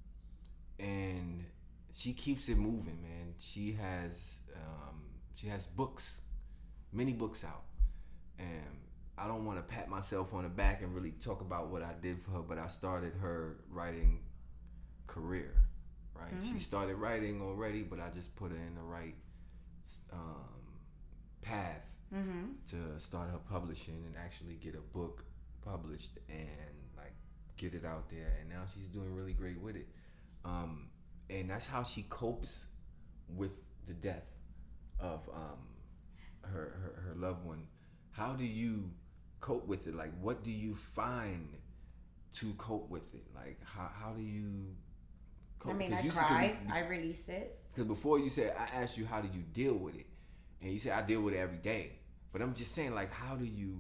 and she keeps it moving, man. She has um, she has books, many books out, and I don't want to pat myself on the back and really talk about what I did for her, but I started her writing career, right? Mm. She started writing already, but I just put her in the right um, path mm-hmm. to start her publishing and actually get a book published and, like, get it out there. And now she's doing really great with it. Um, and that's how she copes with the death of um, her, her her loved one, how do you cope with it? Like, what do you find to cope with it? Like, how how do you cope? I mean, I you cry, I release it. Because before you said, I asked you, how do you deal with it? And you said, I deal with it every day. But I'm just saying, like, how do you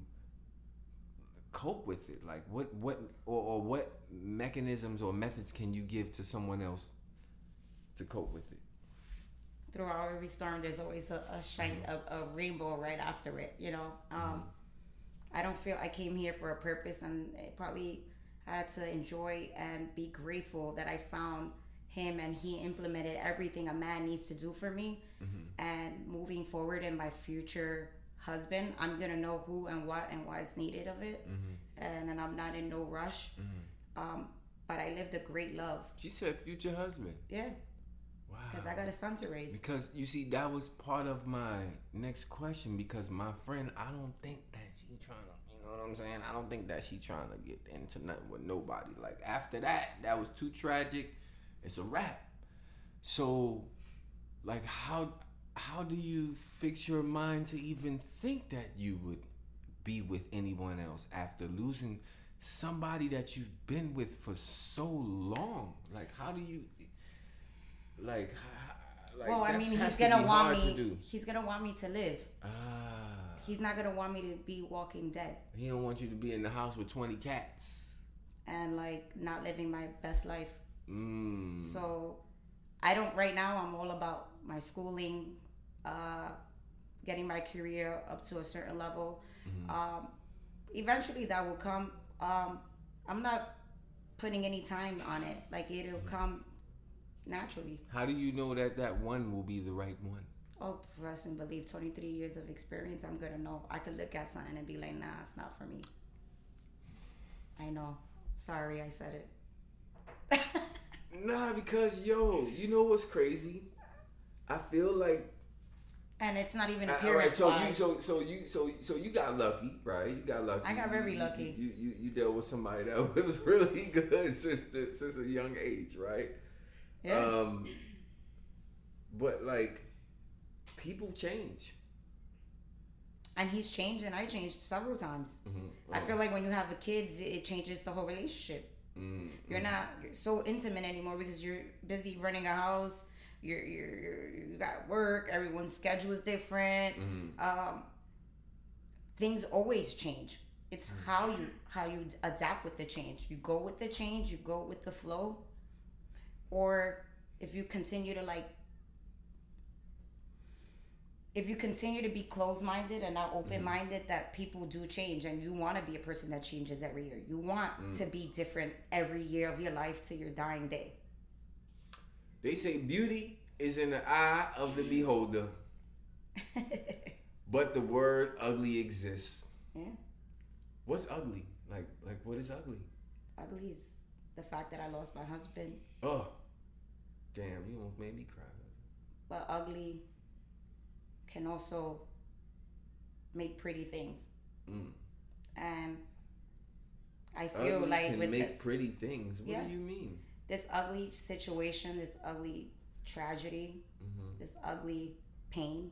cope with it? Like, what, what, or, or what mechanisms or methods can you give to someone else to cope with it? Throughout every storm, there's always a, a shine, mm-hmm. a, a rainbow right after it, you know? Um, mm-hmm. I don't feel I came here for a purpose, and it probably had to enjoy and be grateful that I found him and he implemented everything a man needs to do for me. Mm-hmm. And moving forward in my future husband, I'm gonna know who and what and why is needed of it. Mm-hmm. And, and I'm not in no rush. Mm-hmm. Um, but I lived a great love. She said future husband. Yeah. Wow. Because I got a son to raise. Because you see, that was part of my next question. Because my friend, I don't think that she trying to, you know what I'm saying? I don't think that she trying to get into nothing with nobody. Like, after that, that was too tragic. It's a wrap. So, like, how how do you fix your mind to even think that you would be with anyone else after losing somebody that you've been with for so long? Like, how do you, like, like well, I mean, he's gonna want me. He's gonna want me to live. Ah. He's not gonna want me to be walking dead. He don't want you to be in the house with twenty cats. And like not living my best life. Mm. So, I don't. Right now, I'm all about my schooling, uh, getting my career up to a certain level. Mm-hmm. Um, eventually, that will come. Um, I'm not putting any time on it. Like, it'll mm-hmm. come naturally. How do you know that that one will be the right one? Oh, trust and believe. twenty-three years of experience, I'm gonna know. I could look at something and be like, nah, it's not for me. I know. Sorry, I said it. Nah, because yo, you know what's crazy? I feel like, and it's not even appearance. All right, so you, so so you, so so you got lucky, right? You got lucky. I got very you, lucky. You, you you dealt with somebody that was really good since the, since a young age, right? Yeah. Um. But like, people change. And he's changed, and I changed several times. Mm-hmm. Oh. I feel like when you have a kids, it changes the whole relationship. Mm-hmm. You're not you're so intimate anymore because you're busy running a house. You're you're, you're you got work. Everyone's schedule is different. Mm-hmm. Um, things always change. It's mm-hmm. how you how you adapt with the change. You go with the change. You go with the flow. Or if you continue to like. If you continue to be closed-minded and not open-minded, mm-hmm. that people do change, and you want to be a person that changes every year. You want mm. to be different every year of your life to your dying day. They say beauty is in the eye of the beholder, but the word ugly exists. Yeah. What's ugly? Like, like what is ugly? Ugly is the fact that I lost my husband. Oh, damn! You almost made me cry. But ugly can also make pretty things. Mm. And I feel ugly like can with make this, pretty things. What yeah, do you mean? This ugly situation, this ugly tragedy, mm-hmm. this ugly pain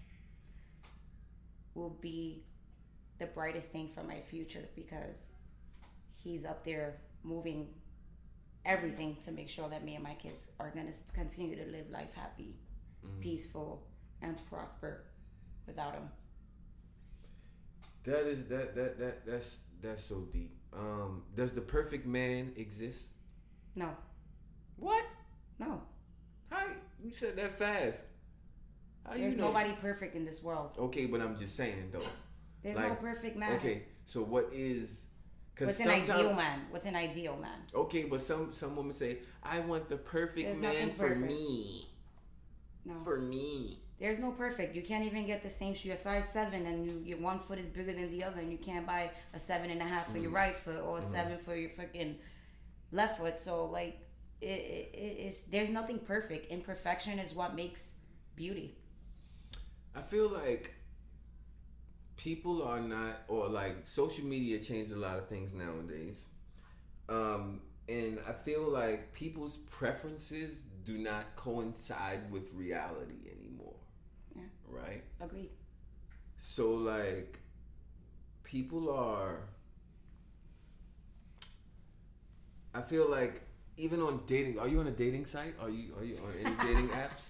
will be the brightest thing for my future, because he's up there moving everything to make sure that me and my kids are going to continue to live life happy, mm-hmm. peaceful, and prosper without him. That is that that that that's that's so deep. Um, does the perfect man exist? No. What? No. How you said that fast? How There's you know? Nobody perfect in this world. Okay, but I'm just saying though. There's like, no perfect man. Okay, so what is? What's an ideal man? What's an ideal man? Okay, but some some women say, I want the perfect There's man for perfect. me. No. For me. There's no perfect. You can't even get the same shoe. You're size seven, and you, your one foot is bigger than the other, and you can't buy a seven and a half for mm. your right foot or a mm. seven for your freaking left foot. So like, it, it it's there's nothing perfect. Imperfection is what makes beauty. I feel like people are not, or like social media changed a lot of things nowadays, um, and I feel like people's preferences do not coincide with reality anymore. Yeah. Right? Agreed. So like, people are. I feel like even on dating, are you on a dating site? Are you are you on any dating apps?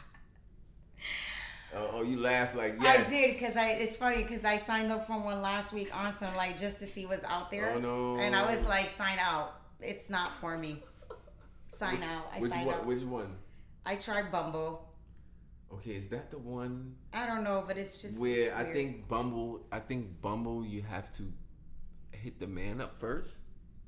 Uh, oh, you laugh like yes. I did because I. It's funny because I signed up for one last week on some like just to see what's out there. Oh no! And I was like, sign out. It's not for me. Sign which, out. I which signed one? out. Which one? I tried Bumble. Okay, is that the one? I don't know, but it's just where it's I weird. think Bumble. I think Bumble. You have to hit the man up first.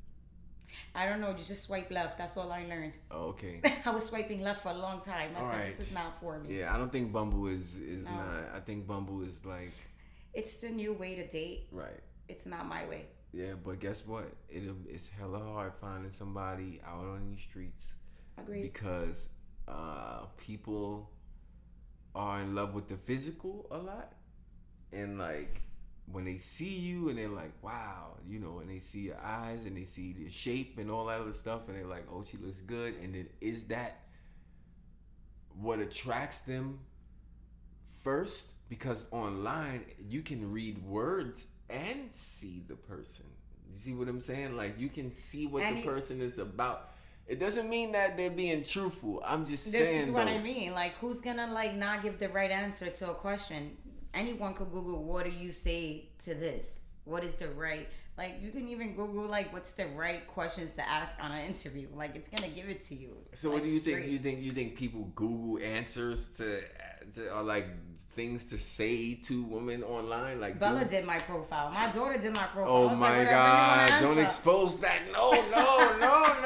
I don't know. You just swipe left. That's all I learned. Oh, okay. I was swiping left for a long time. I all said, right. this is not for me. Yeah, I don't think Bumble is is No. not. I think Bumble is like. It's the new way to date. Right. It's not my way. Yeah, but guess what? It it's hella hard finding somebody out on these streets. Agreed. Because uh, people are in love with the physical a lot, and like when they see you and they're like, wow, you know, and they see your eyes and they see your shape and all that other stuff, and they're like, oh, she looks good, and then is that what attracts them first? Because online you can read words and see the person. You see what I'm saying? Like you can see what And the it- person is about. It doesn't mean that they're being truthful. I'm just This saying. is what though, I mean. Like, who's gonna like not give the right answer to a question? Anyone could Google, what do you say to this? What is the right? Like, you can even Google like, what's the right questions to ask on an interview? Like, it's gonna give it to you. So like, what do you think? straight. You think you think people Google answers to, to or like things to say to women online? Like Bella dude- did my profile. My daughter did my profile. I Oh was like, my whatever you wanna God! Don't answer. expose that. No, no, no,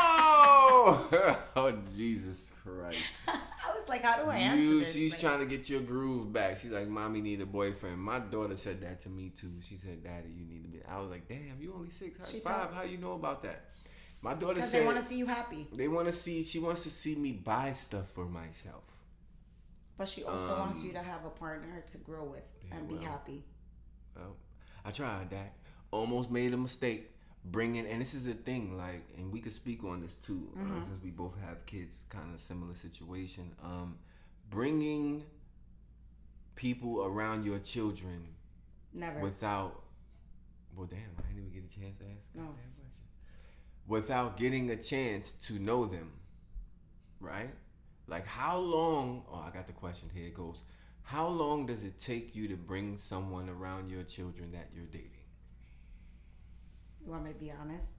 no! Oh Jesus Christ! I was like, how do I answer You, this? she's Like, trying to get your groove back. She's like, "Mommy need a boyfriend." My daughter said that to me too. She said, "Daddy, you need to be." I was like, "Damn, you only six, She five. told- How you know about that?" My daughter because said they want to see you happy. they want to see. She wants to see me buy stuff for myself. But she also Um, wants you to have a partner to grow with yeah, and be well. happy. Well, I tried that. Almost made a mistake. Bringing, and this is a thing, like, and we could speak on this too, uh, Mhm. since we both have kids, kind of similar situation. Um, bringing people around your children Never. without, well, damn, I didn't even get a chance to ask that No. damn question. Without getting a chance to know them, right? Like, how long? Oh, I got the question. Here it goes. How long does it take you to bring someone around your children that you're dating? You want me to be honest?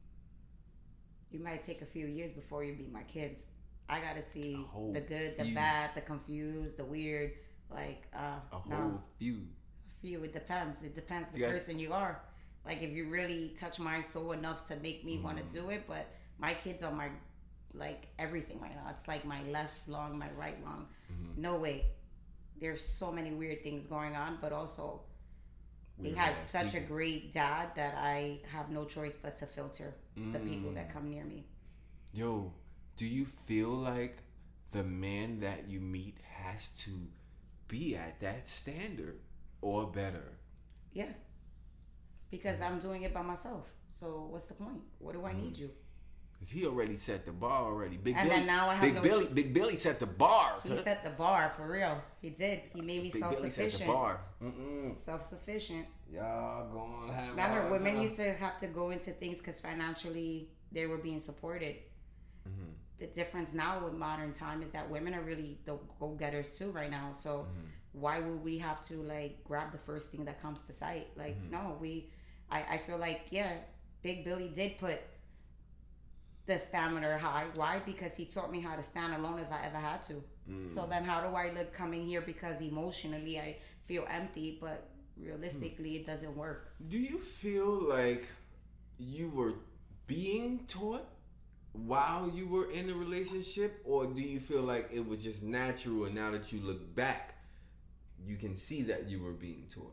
You might take a few years before you meet my kids. I gotta see A whole the good, the few. bad, the confused, the weird. Like, uh, A whole no, few. few. It depends. It depends the Yeah. person you are. Like, if you really touch my soul enough to make me want Mm. to do it, but my kids are my like everything right now. It's like my left lung, my right lung. Mhm. No way. There's so many weird things going on, but also he Weird has ass such a people. great dad that I have no choice but to filter the people that Mm. come near me. Yo, do you feel like the man that you meet has to be at that standard or better? Yeah. Because I'm doing it by myself. So what's the point? What do I need you? Cause he already set the bar already. Big And Billy, then now I have Big no Billy, ch- Big Billy set the bar. He set the bar for real. He did. He made me Big Billy set the self-sufficient. bar. Mm-mm. Self-sufficient. Y'all gonna have. a Remember, hard women time. used to have to go into things because financially they were being supported. Mhm. The difference now with modern time is that women are really the go-getters too right now. So Mhm. why would we have to like grab the first thing that comes to sight? Like, Mhm. no, we, I, I feel like, yeah, Big Billy did put the stamina high. Why? Because he taught me how to stand alone if I ever had to. Mm. So then how do I look coming here because emotionally I feel empty, but realistically it doesn't work. Do you feel like you were being taught while you were in a relationship, or do you feel like it was just natural and now that you look back, you can see that you were being taught?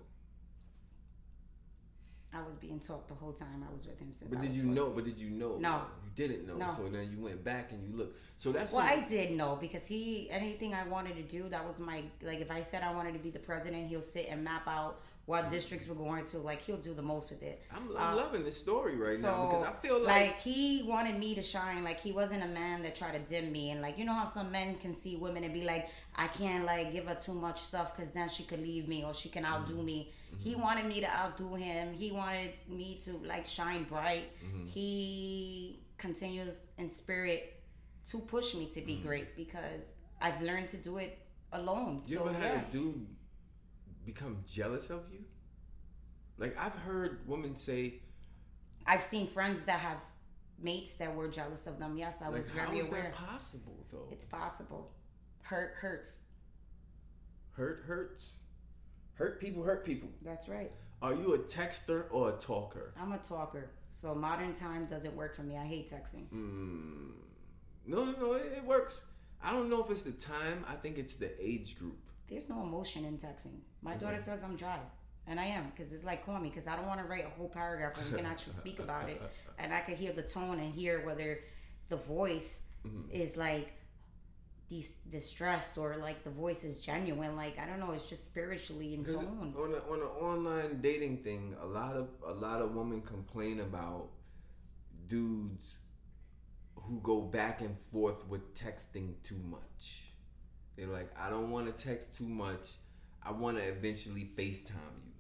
I was being taught the whole time I was with him since But I did was you fourteen. know? But did you know? No. You didn't know. No. So then you went back and you looked. So that's Well, some- I did know because he, anything I wanted to do, that was my, like if I said I wanted to be the president, he'll sit and map out what districts we're going to. Like, he'll do the most with it. I'm, I'm uh, loving this story right so, now because I feel like... Like, he wanted me to shine. Like, he wasn't a man that tried to dim me. And, like, you know how some men can see women and be like, I can't, like, give her too much stuff because then she could leave me or she can outdo mm-hmm. me. Mm-hmm. He wanted me to outdo him. He wanted me to, like, shine bright. Mm-hmm. He continues in spirit to push me to be mm-hmm. great because I've learned to do it alone. You so, ever yeah. had a dude become jealous of you? Like, I've heard women say... I've seen friends that have mates that were jealous of them. Yes, I like, was very how is aware. That possible, though? It's possible. Hurt hurts. Hurt hurts. Hurt people hurt people. That's right. Are you a texter or a talker? I'm a talker. So modern time doesn't work for me. I hate texting. Mm. No, no, no. It, it works. I don't know if it's the time. I think it's the age group. There's no emotion in texting. My mm-hmm. daughter says I'm dry. And I am, because it's like, call me, because I don't want to write a whole paragraph where we can actually speak about it. And I could hear the tone and hear whether the voice mm-hmm. is like dis- distressed or like the voice is genuine. Like, I don't know, it's just spiritually in tone. On a, on an online dating thing, a lot of a lot of women complain about dudes who go back and forth with texting too much. They're like, I don't want to text too much. I want to eventually FaceTime you.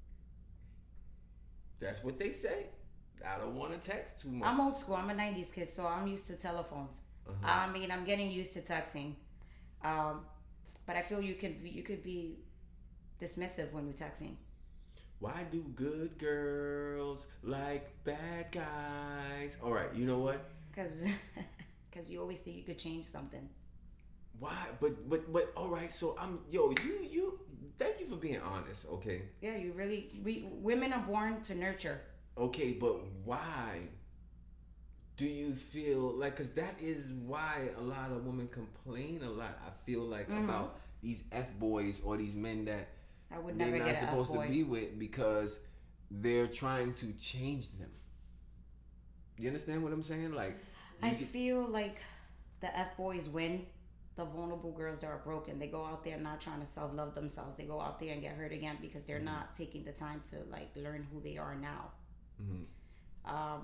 That's what they say. I don't want to text too much. I'm old school. I'm a nineties kid, so I'm used to telephones. Uh-huh. I mean, I'm getting used to texting. Um, but I feel you could be, you could be dismissive when you're texting. Why do good girls like bad guys? All right, you know what? Because because you always think you could change something. Why? But but but all right. So I'm yo you you. Thank you for being honest. Okay. Yeah, you really. We women are born to nurture. Okay, but why do you feel like? Because that is why a lot of women complain a lot. I feel like mm-hmm. about these f boys or these men that I would never they're not get supposed F-boy. to be with because they're trying to change them. You understand what I'm saying? Like, I get, feel like the f boys win. The vulnerable girls that are broken, they go out there not trying to self-love themselves. They go out there and get hurt again because they're mm-hmm. not taking the time to like learn who they are now. Mm-hmm. Um,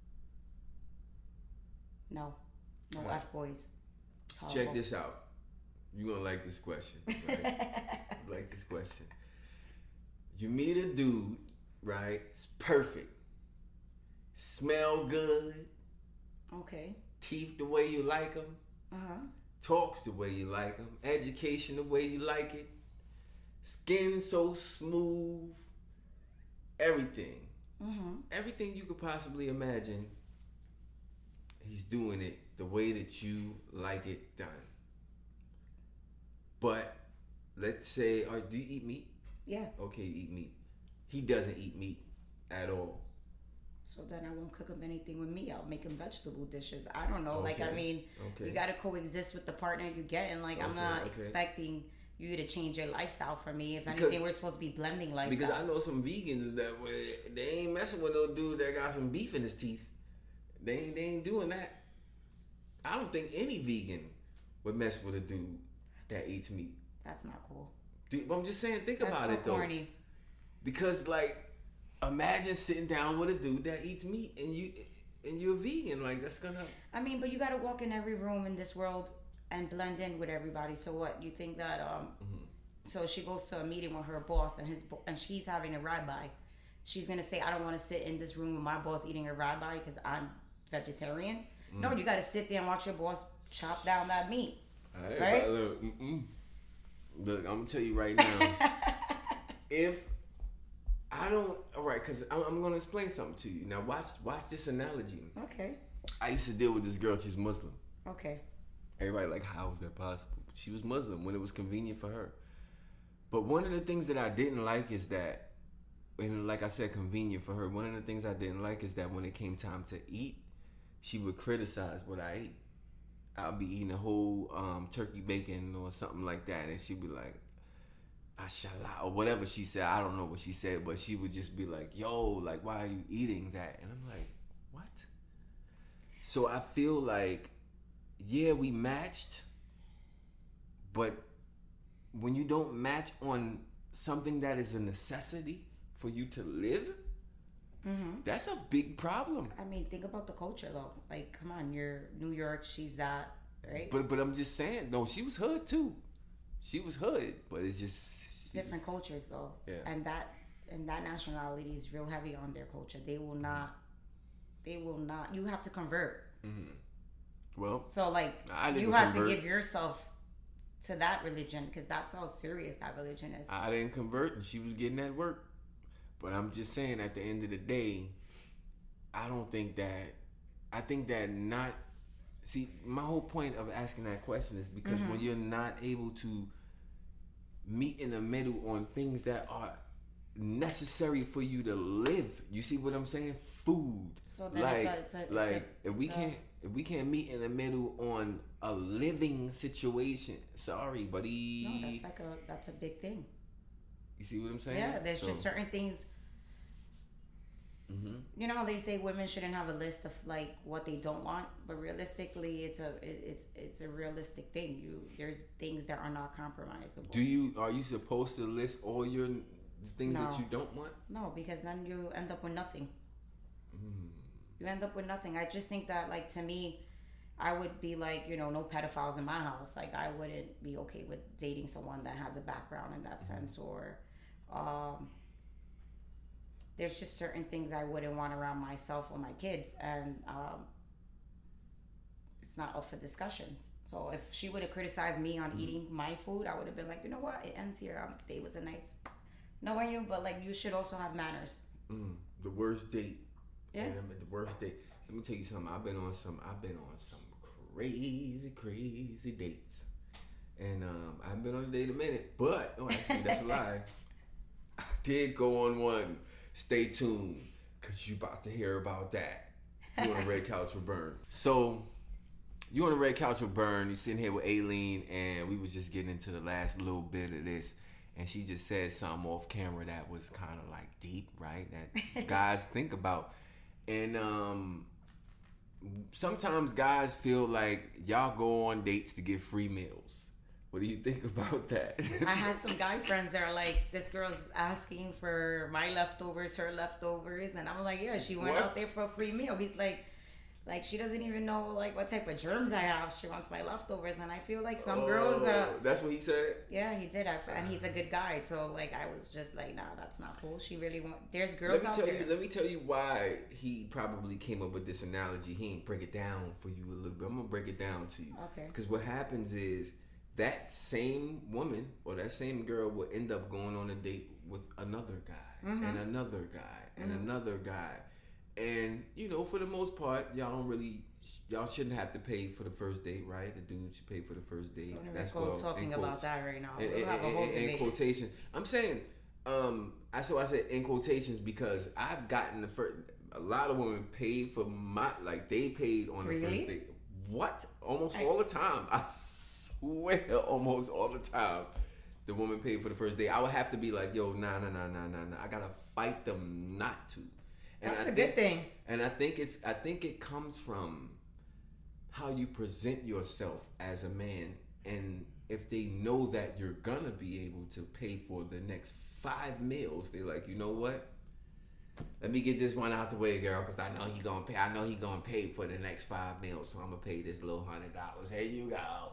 no, no right. F boys. Check this out. You're gonna like this question. Right? Like this question. You meet a dude, right? It's perfect. Smell good. Okay. Teeth the way you like them. Uh huh. Talks the way you like them. Education the way you like it. Skin so smooth. Everything. Mm-hmm. Everything you could possibly imagine. He's doing it the way that you like it done. But let's say, or do you eat meat? Yeah. Okay, you eat meat. He doesn't eat meat at all. So then I won't cook him anything with me. I'll make him vegetable dishes. I don't know. Okay. Like, I mean, okay. You got to coexist with the partner you get. And, like, okay, I'm not okay. expecting you to change your lifestyle for me. If because, anything, we're supposed to be blending lifestyles. Because I know some vegans that they ain't messing with no dude that got some beef in his teeth. They ain't, they ain't doing that. I don't think any vegan would mess with a dude that's, that eats meat. That's not cool. Dude, I'm just saying, think that's about so it, though. Corny. Because, like, imagine sitting down with a dude that eats meat and you and you're vegan. Like, that's gonna. I mean, but you gotta walk in every room in this world and blend in with everybody. So what? You think that um? Mm-hmm. So she goes to a meeting with her boss and his bo- and she's having a ribeye. She's gonna say, I don't want to sit in this room with my boss eating a ribeye because I'm vegetarian. Mm. No, you gotta sit there and watch your boss chop down that meat. Right? right? Look, mm-mm. look, I'm gonna tell you right now. if I don't, all right, because I'm, I'm going to explain something to you. Now, watch watch this analogy. Okay. I used to deal with this girl. She's Muslim. Okay. Everybody like, how is that possible? She was Muslim when it was convenient for her. But one of the things that I didn't like is that, and like I said, convenient for her, one of the things I didn't like is that when it came time to eat, she would criticize what I ate. I'll be eating a whole um, turkey bacon or something like that, and she'd be like, Ashallah, or whatever she said. I don't know what she said, but she would just be like, yo, like, why are you eating that? And I'm like, what? So I feel like, yeah, we matched, but when you don't match on something that is a necessity for you to live, Mm-hmm. that's a big problem. I mean, think about the culture though. Like, come on, you're New York. She's that, right? But but I'm just saying, no, she was hood too. She was hood, but it's just Different was, cultures though, yeah. and that and that nationality is real heavy on their culture. They will not. They will not. You have to convert. Mm-hmm. Well, so like I didn't you have convert. to give yourself to that religion because that's how serious that religion is. I didn't convert, and she was getting that work. But I'm just saying, at the end of the day, I don't think that. I think that not. See, my whole point of asking that question is because mm-hmm. when you're not able to meet in the middle on things that are necessary for you to live, you see what I'm saying? Food. So then like, it's a, it's a, like it's a, if we it's can't, a, if we can't meet in the middle on a living situation, sorry, buddy. No, that's like a that's a big thing. You see what I'm saying? Yeah, there's so, just certain things. Mm-hmm. You know how they say women shouldn't have a list of like what they don't want, but realistically, it's a it, it's it's a realistic thing. You there's things that are not compromisable. Do you are you supposed to list all your things no. that you don't want? No, because then you end up with nothing. Mm. You end up with nothing. I just think that like to me, I would be like, you know, no pedophiles in my house. Like I wouldn't be okay with dating someone that has a background in that sense, or um, there's just certain things I wouldn't want around myself or my kids, and um, it's not up for discussions. So if she would have criticized me on mm. eating my food, I would have been like, you know what, it ends here. Um, date was a nice knowing you, but like you should also have manners. Mm. The worst date. Yeah. And I'm at the worst date. Let me tell you something. I've been on some. I've been on some crazy, crazy dates, and um, I haven't been on a date in a minute. But oh, actually, that's a lie. I did go on one. Stay tuned, cause you about to hear about that. You on a red couch with Burn. So you on a red couch with Burn. You sitting here with Aileen, and we was just getting into the last little bit of this. And she just said something off camera that was kind of like deep, right? That guys think about. And um, sometimes guys feel like y'all go on dates to get free meals. What do you think about that? I had some guy friends that are like, this girl's asking for my leftovers, her leftovers. And I'm like, yeah, she went What? out there for a free meal. He's like, like she doesn't even know like what type of germs I have. She wants my leftovers. And I feel like some oh, girls uh that's what he said? Yeah, he did. I, and he's a good guy. So like I was just like, nah, that's not cool. She really want there's girls let me out tell there. You, let me tell you why he probably came up with this analogy. He ain't break it down for you a little bit. I'm gonna break it down to you. Okay. Because what happens is that same woman or that same girl will end up going on a date with another guy mm-hmm. and another guy and mm-hmm. another guy. And, you know, for the most part, y'all don't really, y'all shouldn't have to pay for the first date, right? The dude should pay for the first date. Don't even That's go well, talking about that right now. In, we'll in, have a in, whole in, debate. in quotation. I'm saying, um, I so I said in quotations because I've gotten the first, a lot of women paid for my, like they paid on the really? first date. What? Almost I, all the time. I swear, almost all the time, the woman paid for the first date. I would have to be like, yo, nah, nah, nah, nah, nah, nah. I gotta fight them not to. And That's I a think, good thing. And I think it's, I think it comes from how you present yourself as a man, and if they know that you're gonna be able to pay for the next five meals, they're like, you know what? Let me get this one out the way, girl, because I know he gonna pay. I know he gonna pay for the next five meals, so I'm gonna pay this little hundred dollars. Here you go.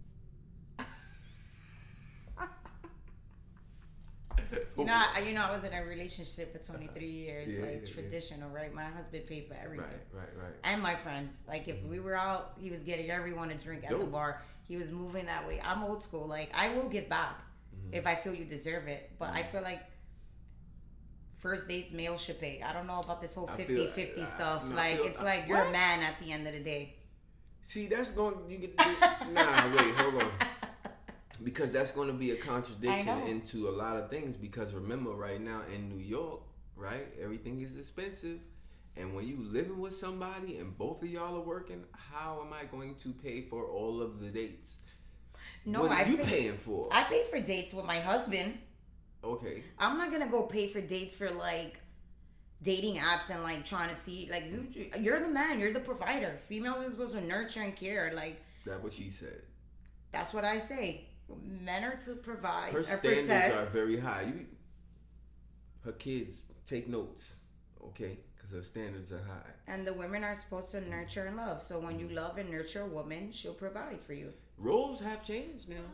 You know, I, you know, I was in a relationship for twenty-three years, yeah, like yeah, traditional, yeah. right? My husband paid for everything. Right, right, right. And my friends. Like, if we were out, he was getting everyone a drink at Dope. the bar. He was moving that way. I'm old school. Like, I will give back mm-hmm. if I feel you deserve it. But mm-hmm. I feel like first dates, male should pay. I don't know about this whole fifty-fifty uh, stuff. No, like, feel, it's like, uh, you're what? a man at the end of the day. See, that's going, you get, nah, wait, hold on. Because that's going to be a contradiction into a lot of things. Because remember, right now in New York, right, everything is expensive. And when you living with somebody and both of y'all are working, how am I going to pay for all of the dates? No, what are I you pay, paying for? I pay for dates with my husband. Okay. I'm not gonna go pay for dates for like dating apps and like trying to see like you. You're the man. You're the provider. Females are supposed to nurture and care. Like that's what she said. That's what I say. Men are to provide. Her or standards protect. are very high. You, her kids take notes, okay? Because her standards are high. And the women are supposed to nurture and love. So when you love and nurture a woman, she'll provide for you. Roles have changed now.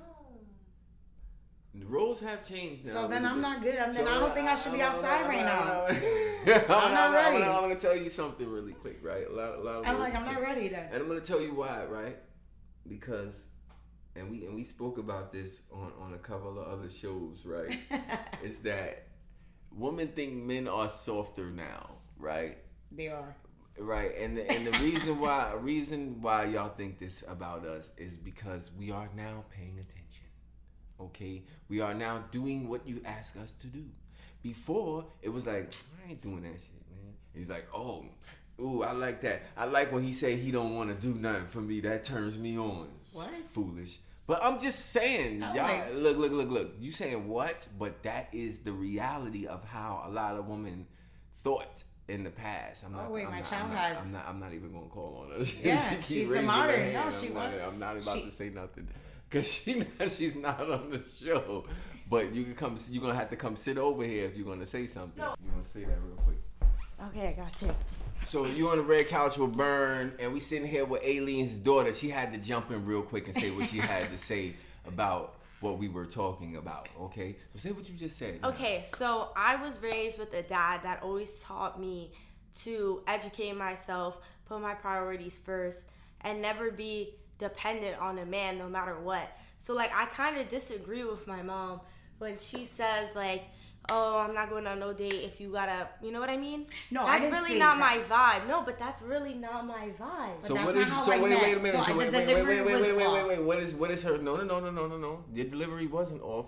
The roles have changed now. So then I'm not good. I mean, So, I don't think I should be outside right now. I'm not ready. I'm gonna tell you something really quick, right? A lot, a lot of I'm roles like, I'm have not changed. ready then. And I'm gonna tell you why, right? Because, and we and we spoke about this on on a couple of other shows, right? Is that women think men are softer now, right? They are. Right, and the, and the reason why reason why y'all think this about us is because we are now paying attention. Okay, we are now doing what you ask us to do. Before it was like, I ain't doing that shit, man. He's like, oh, ooh, I like that. I like when he say he don't want to do nothing for me. That turns me on. What? Foolish. But I'm just saying, Oh, y'all. like- Look, look, look, look. You saying what? But that is the reality of how a lot of women thought in the past. I'm not. Oh, wait, I'm my not, child I'm has- Not, I'm not. I'm not even gonna call on her. Yeah, She keep she's a raising her modern. hand. No, I'm she not, was. I'm not about She- to say nothing because she she's not on the show. But you can come. You're gonna have to come sit over here if you're gonna say something. No. You want to say that real quick? Okay, I got you. So you on the red couch with Burn, and we sitting here with Aileen's daughter. She had to jump in real quick and say what she had to say about what we were talking about. Okay, so say what you just said. now. Okay, so I was raised with a dad that always taught me to educate myself, put my priorities first, and never be dependent on a man no matter what. So, like, I kind of disagree with my mom when she says, like, oh, I'm not going on no date if you gotta, you know what I mean? No, I that's didn't really say not that. my vibe. No, but that's really not my vibe. So that's what not is how so I wait meant. wait a minute. So So I- wait the wait wait delivery wait wait was wait wait off. wait wait. What is what is her? No no no no no no no. Your delivery wasn't off.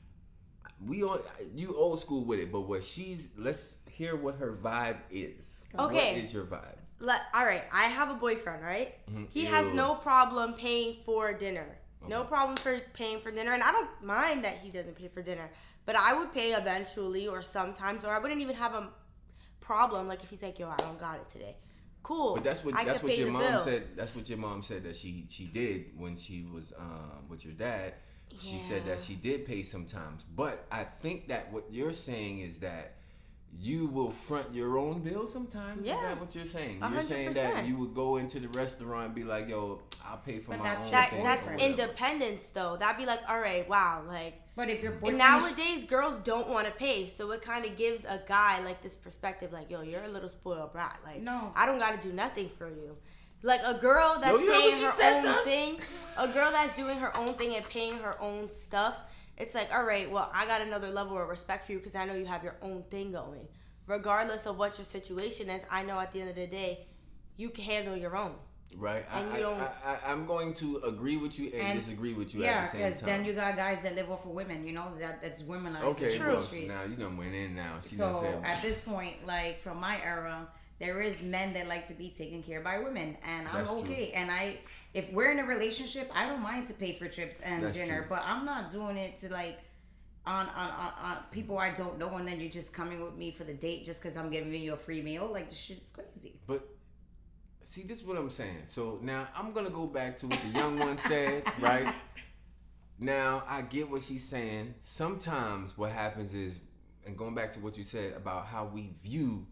We on you old school with it, but what she's let's hear what her vibe is. Okay. What is your vibe? Let, all right, I have a boyfriend, right? Mhm. He has Ew. no problem paying for dinner. No Okay. problem for paying for dinner, and I don't mind that he doesn't pay for dinner. But I would pay eventually, or sometimes, or I wouldn't even have a problem. Like if he's like, "Yo, I don't got it today." Cool. But that's what I that's could what pay your the mom bill. said. That's what your mom said that she she did when she was um, with your dad. She said that Yeah. she did pay sometimes. But I think that what you're saying is that you will front your own bill sometimes. Is Yeah. that what you're saying? A You're hundred saying that percent. you would go into the restaurant and be like, "Yo, I'll pay for But my that's own That thing." that's or whatever. independence, though. That'd be like, all right, wow, like. But if your And boyfriend nowadays, girls don't want to pay, so it kind of gives a guy like this perspective, like, yo, you're a little spoiled brat. Like, No. I don't got to do nothing for you. Like a girl that's Yo, you heard what paying she her said, own son? thing, a girl that's doing her own thing and paying her own stuff. It's like, all right, well, I got another level of respect for you because I know you have your own thing going. Regardless of what your situation is, I know at the end of the day, you can handle your own. Right. And I, you don't- I, I, I'm going to agree with you and, And- disagree with you yeah, at the same because time. then you got guys that live off of women. You know that that's womenized. okay, in the well, streets. now you're gonna win in now. She done So said, at this point, like from my era, there is men that like to be taken care of by women, and I'm That's true. okay. And I, if we're in a relationship, I don't mind to pay for trips and That's dinner, true. but I'm not doing it to like on on, on on people I don't know, and then you're just coming with me for the date just because I'm giving you a free meal. Like this shit's crazy. but see, this is what I'm saying. So now I'm gonna go back to what the young one said, right? Now I get what she's saying. Sometimes what happens is, and going back to what you said about how we view,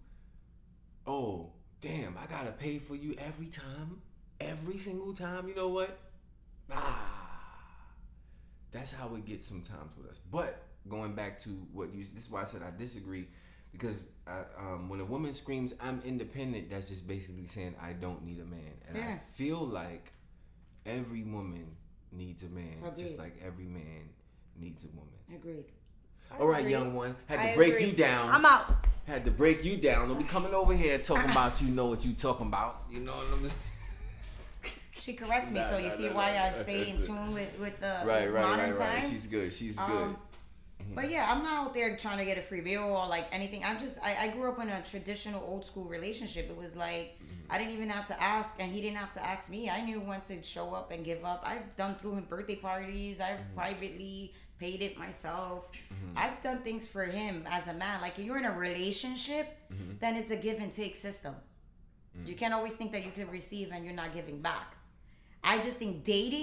oh damn, I gotta pay for you every time, every single time. You know what? Ah, that's how it gets sometimes with us. But going back to what you, this is why I said I disagree. Because I, um, when a woman screams, "I'm independent," that's just basically saying, "I don't need a man." And Yeah. I feel like every woman needs a man, Agreed. just like every man needs a woman. Agreed. All right, agree. young one, had to I break agree. you down. I'm out. Had to break you down. Don't be coming over here talking about you know what you talking about. You know what I'm saying? She corrects me, Nah, so you nah, see nah, why nah. I stay in tune with with the Right, with right, modern right, right. times. She's good. She's Um, good. But yeah, I'm not out there trying to get a free meal or like anything. I'm just I, I grew up in a traditional old school relationship. It was like I didn't even have to ask, and he didn't have to ask me. I knew when to show up and give up. I've done through him birthday parties. I've privately paid it myself. I've done things for him as a man. Like if you're in a relationship, then it's a give and take system. You can't always think that you can receive and you're not giving back. I just think dating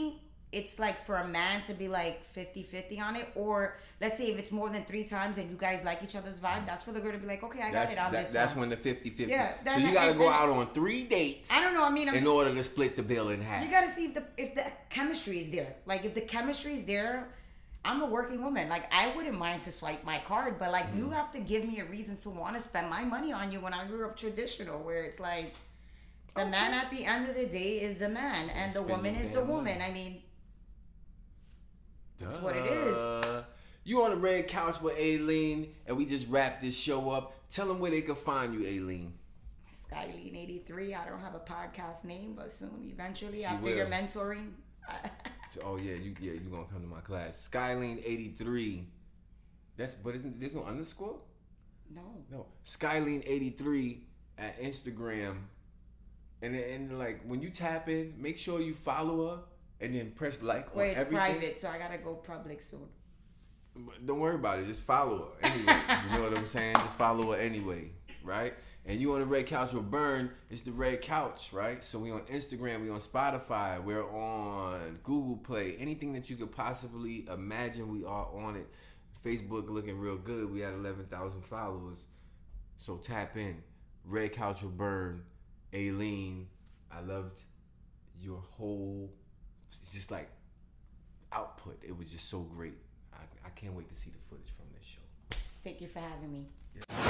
it's like for a man to be like fifty-fifty on it, or let's say if it's more than three times and you guys like each other's vibe, that's for the girl to be like, okay, I got That's it on that, this that's one. when the fifty-fifty. Yeah, that- so you got to and- go and- out on three dates. I don't know. I mean, I'm in just, order to split the bill in half. you got to see if the if the chemistry is there. Like if the chemistry is there, I'm a working woman. Like I wouldn't mind to swipe my card, but like Mm. you have to give me a reason to want to spend my money on you when I grew up traditional, where it's like the Okay. man at the end of the day is the man and the Spend woman your is the damn woman. money. I mean, That's what it is. You on the red couch with Aileen, and we just wrapped this show up. Tell them where they can find you, Aileen. Skyline eighty-three. I don't have a podcast name, but soon, eventually, She after your will. mentoring. So, oh yeah, you yeah you gonna come to my class. Skyline eighty-three. That's but isn't there's no underscore? No. No. Skyline eighty-three at Instagram. And and like when you tap in, make sure you follow her and then press like Wait, on it's everything. private, so I gotta go public soon. Don't worry about it. Just follow her anyway. You know what I'm saying? Just follow her anyway, right? And you on the Red Couch with Burn, it's the Red Couch, right? So we on Instagram, we on Spotify, we're on Google Play, anything that you could possibly imagine, we are on it. Facebook looking real good. We had eleven thousand followers. So tap in. Red Couch with Burn, Aileen. I loved your whole, it's just like output. It was just so great. I, I can't wait to see the footage from this show. Thank you for having me. Yeah.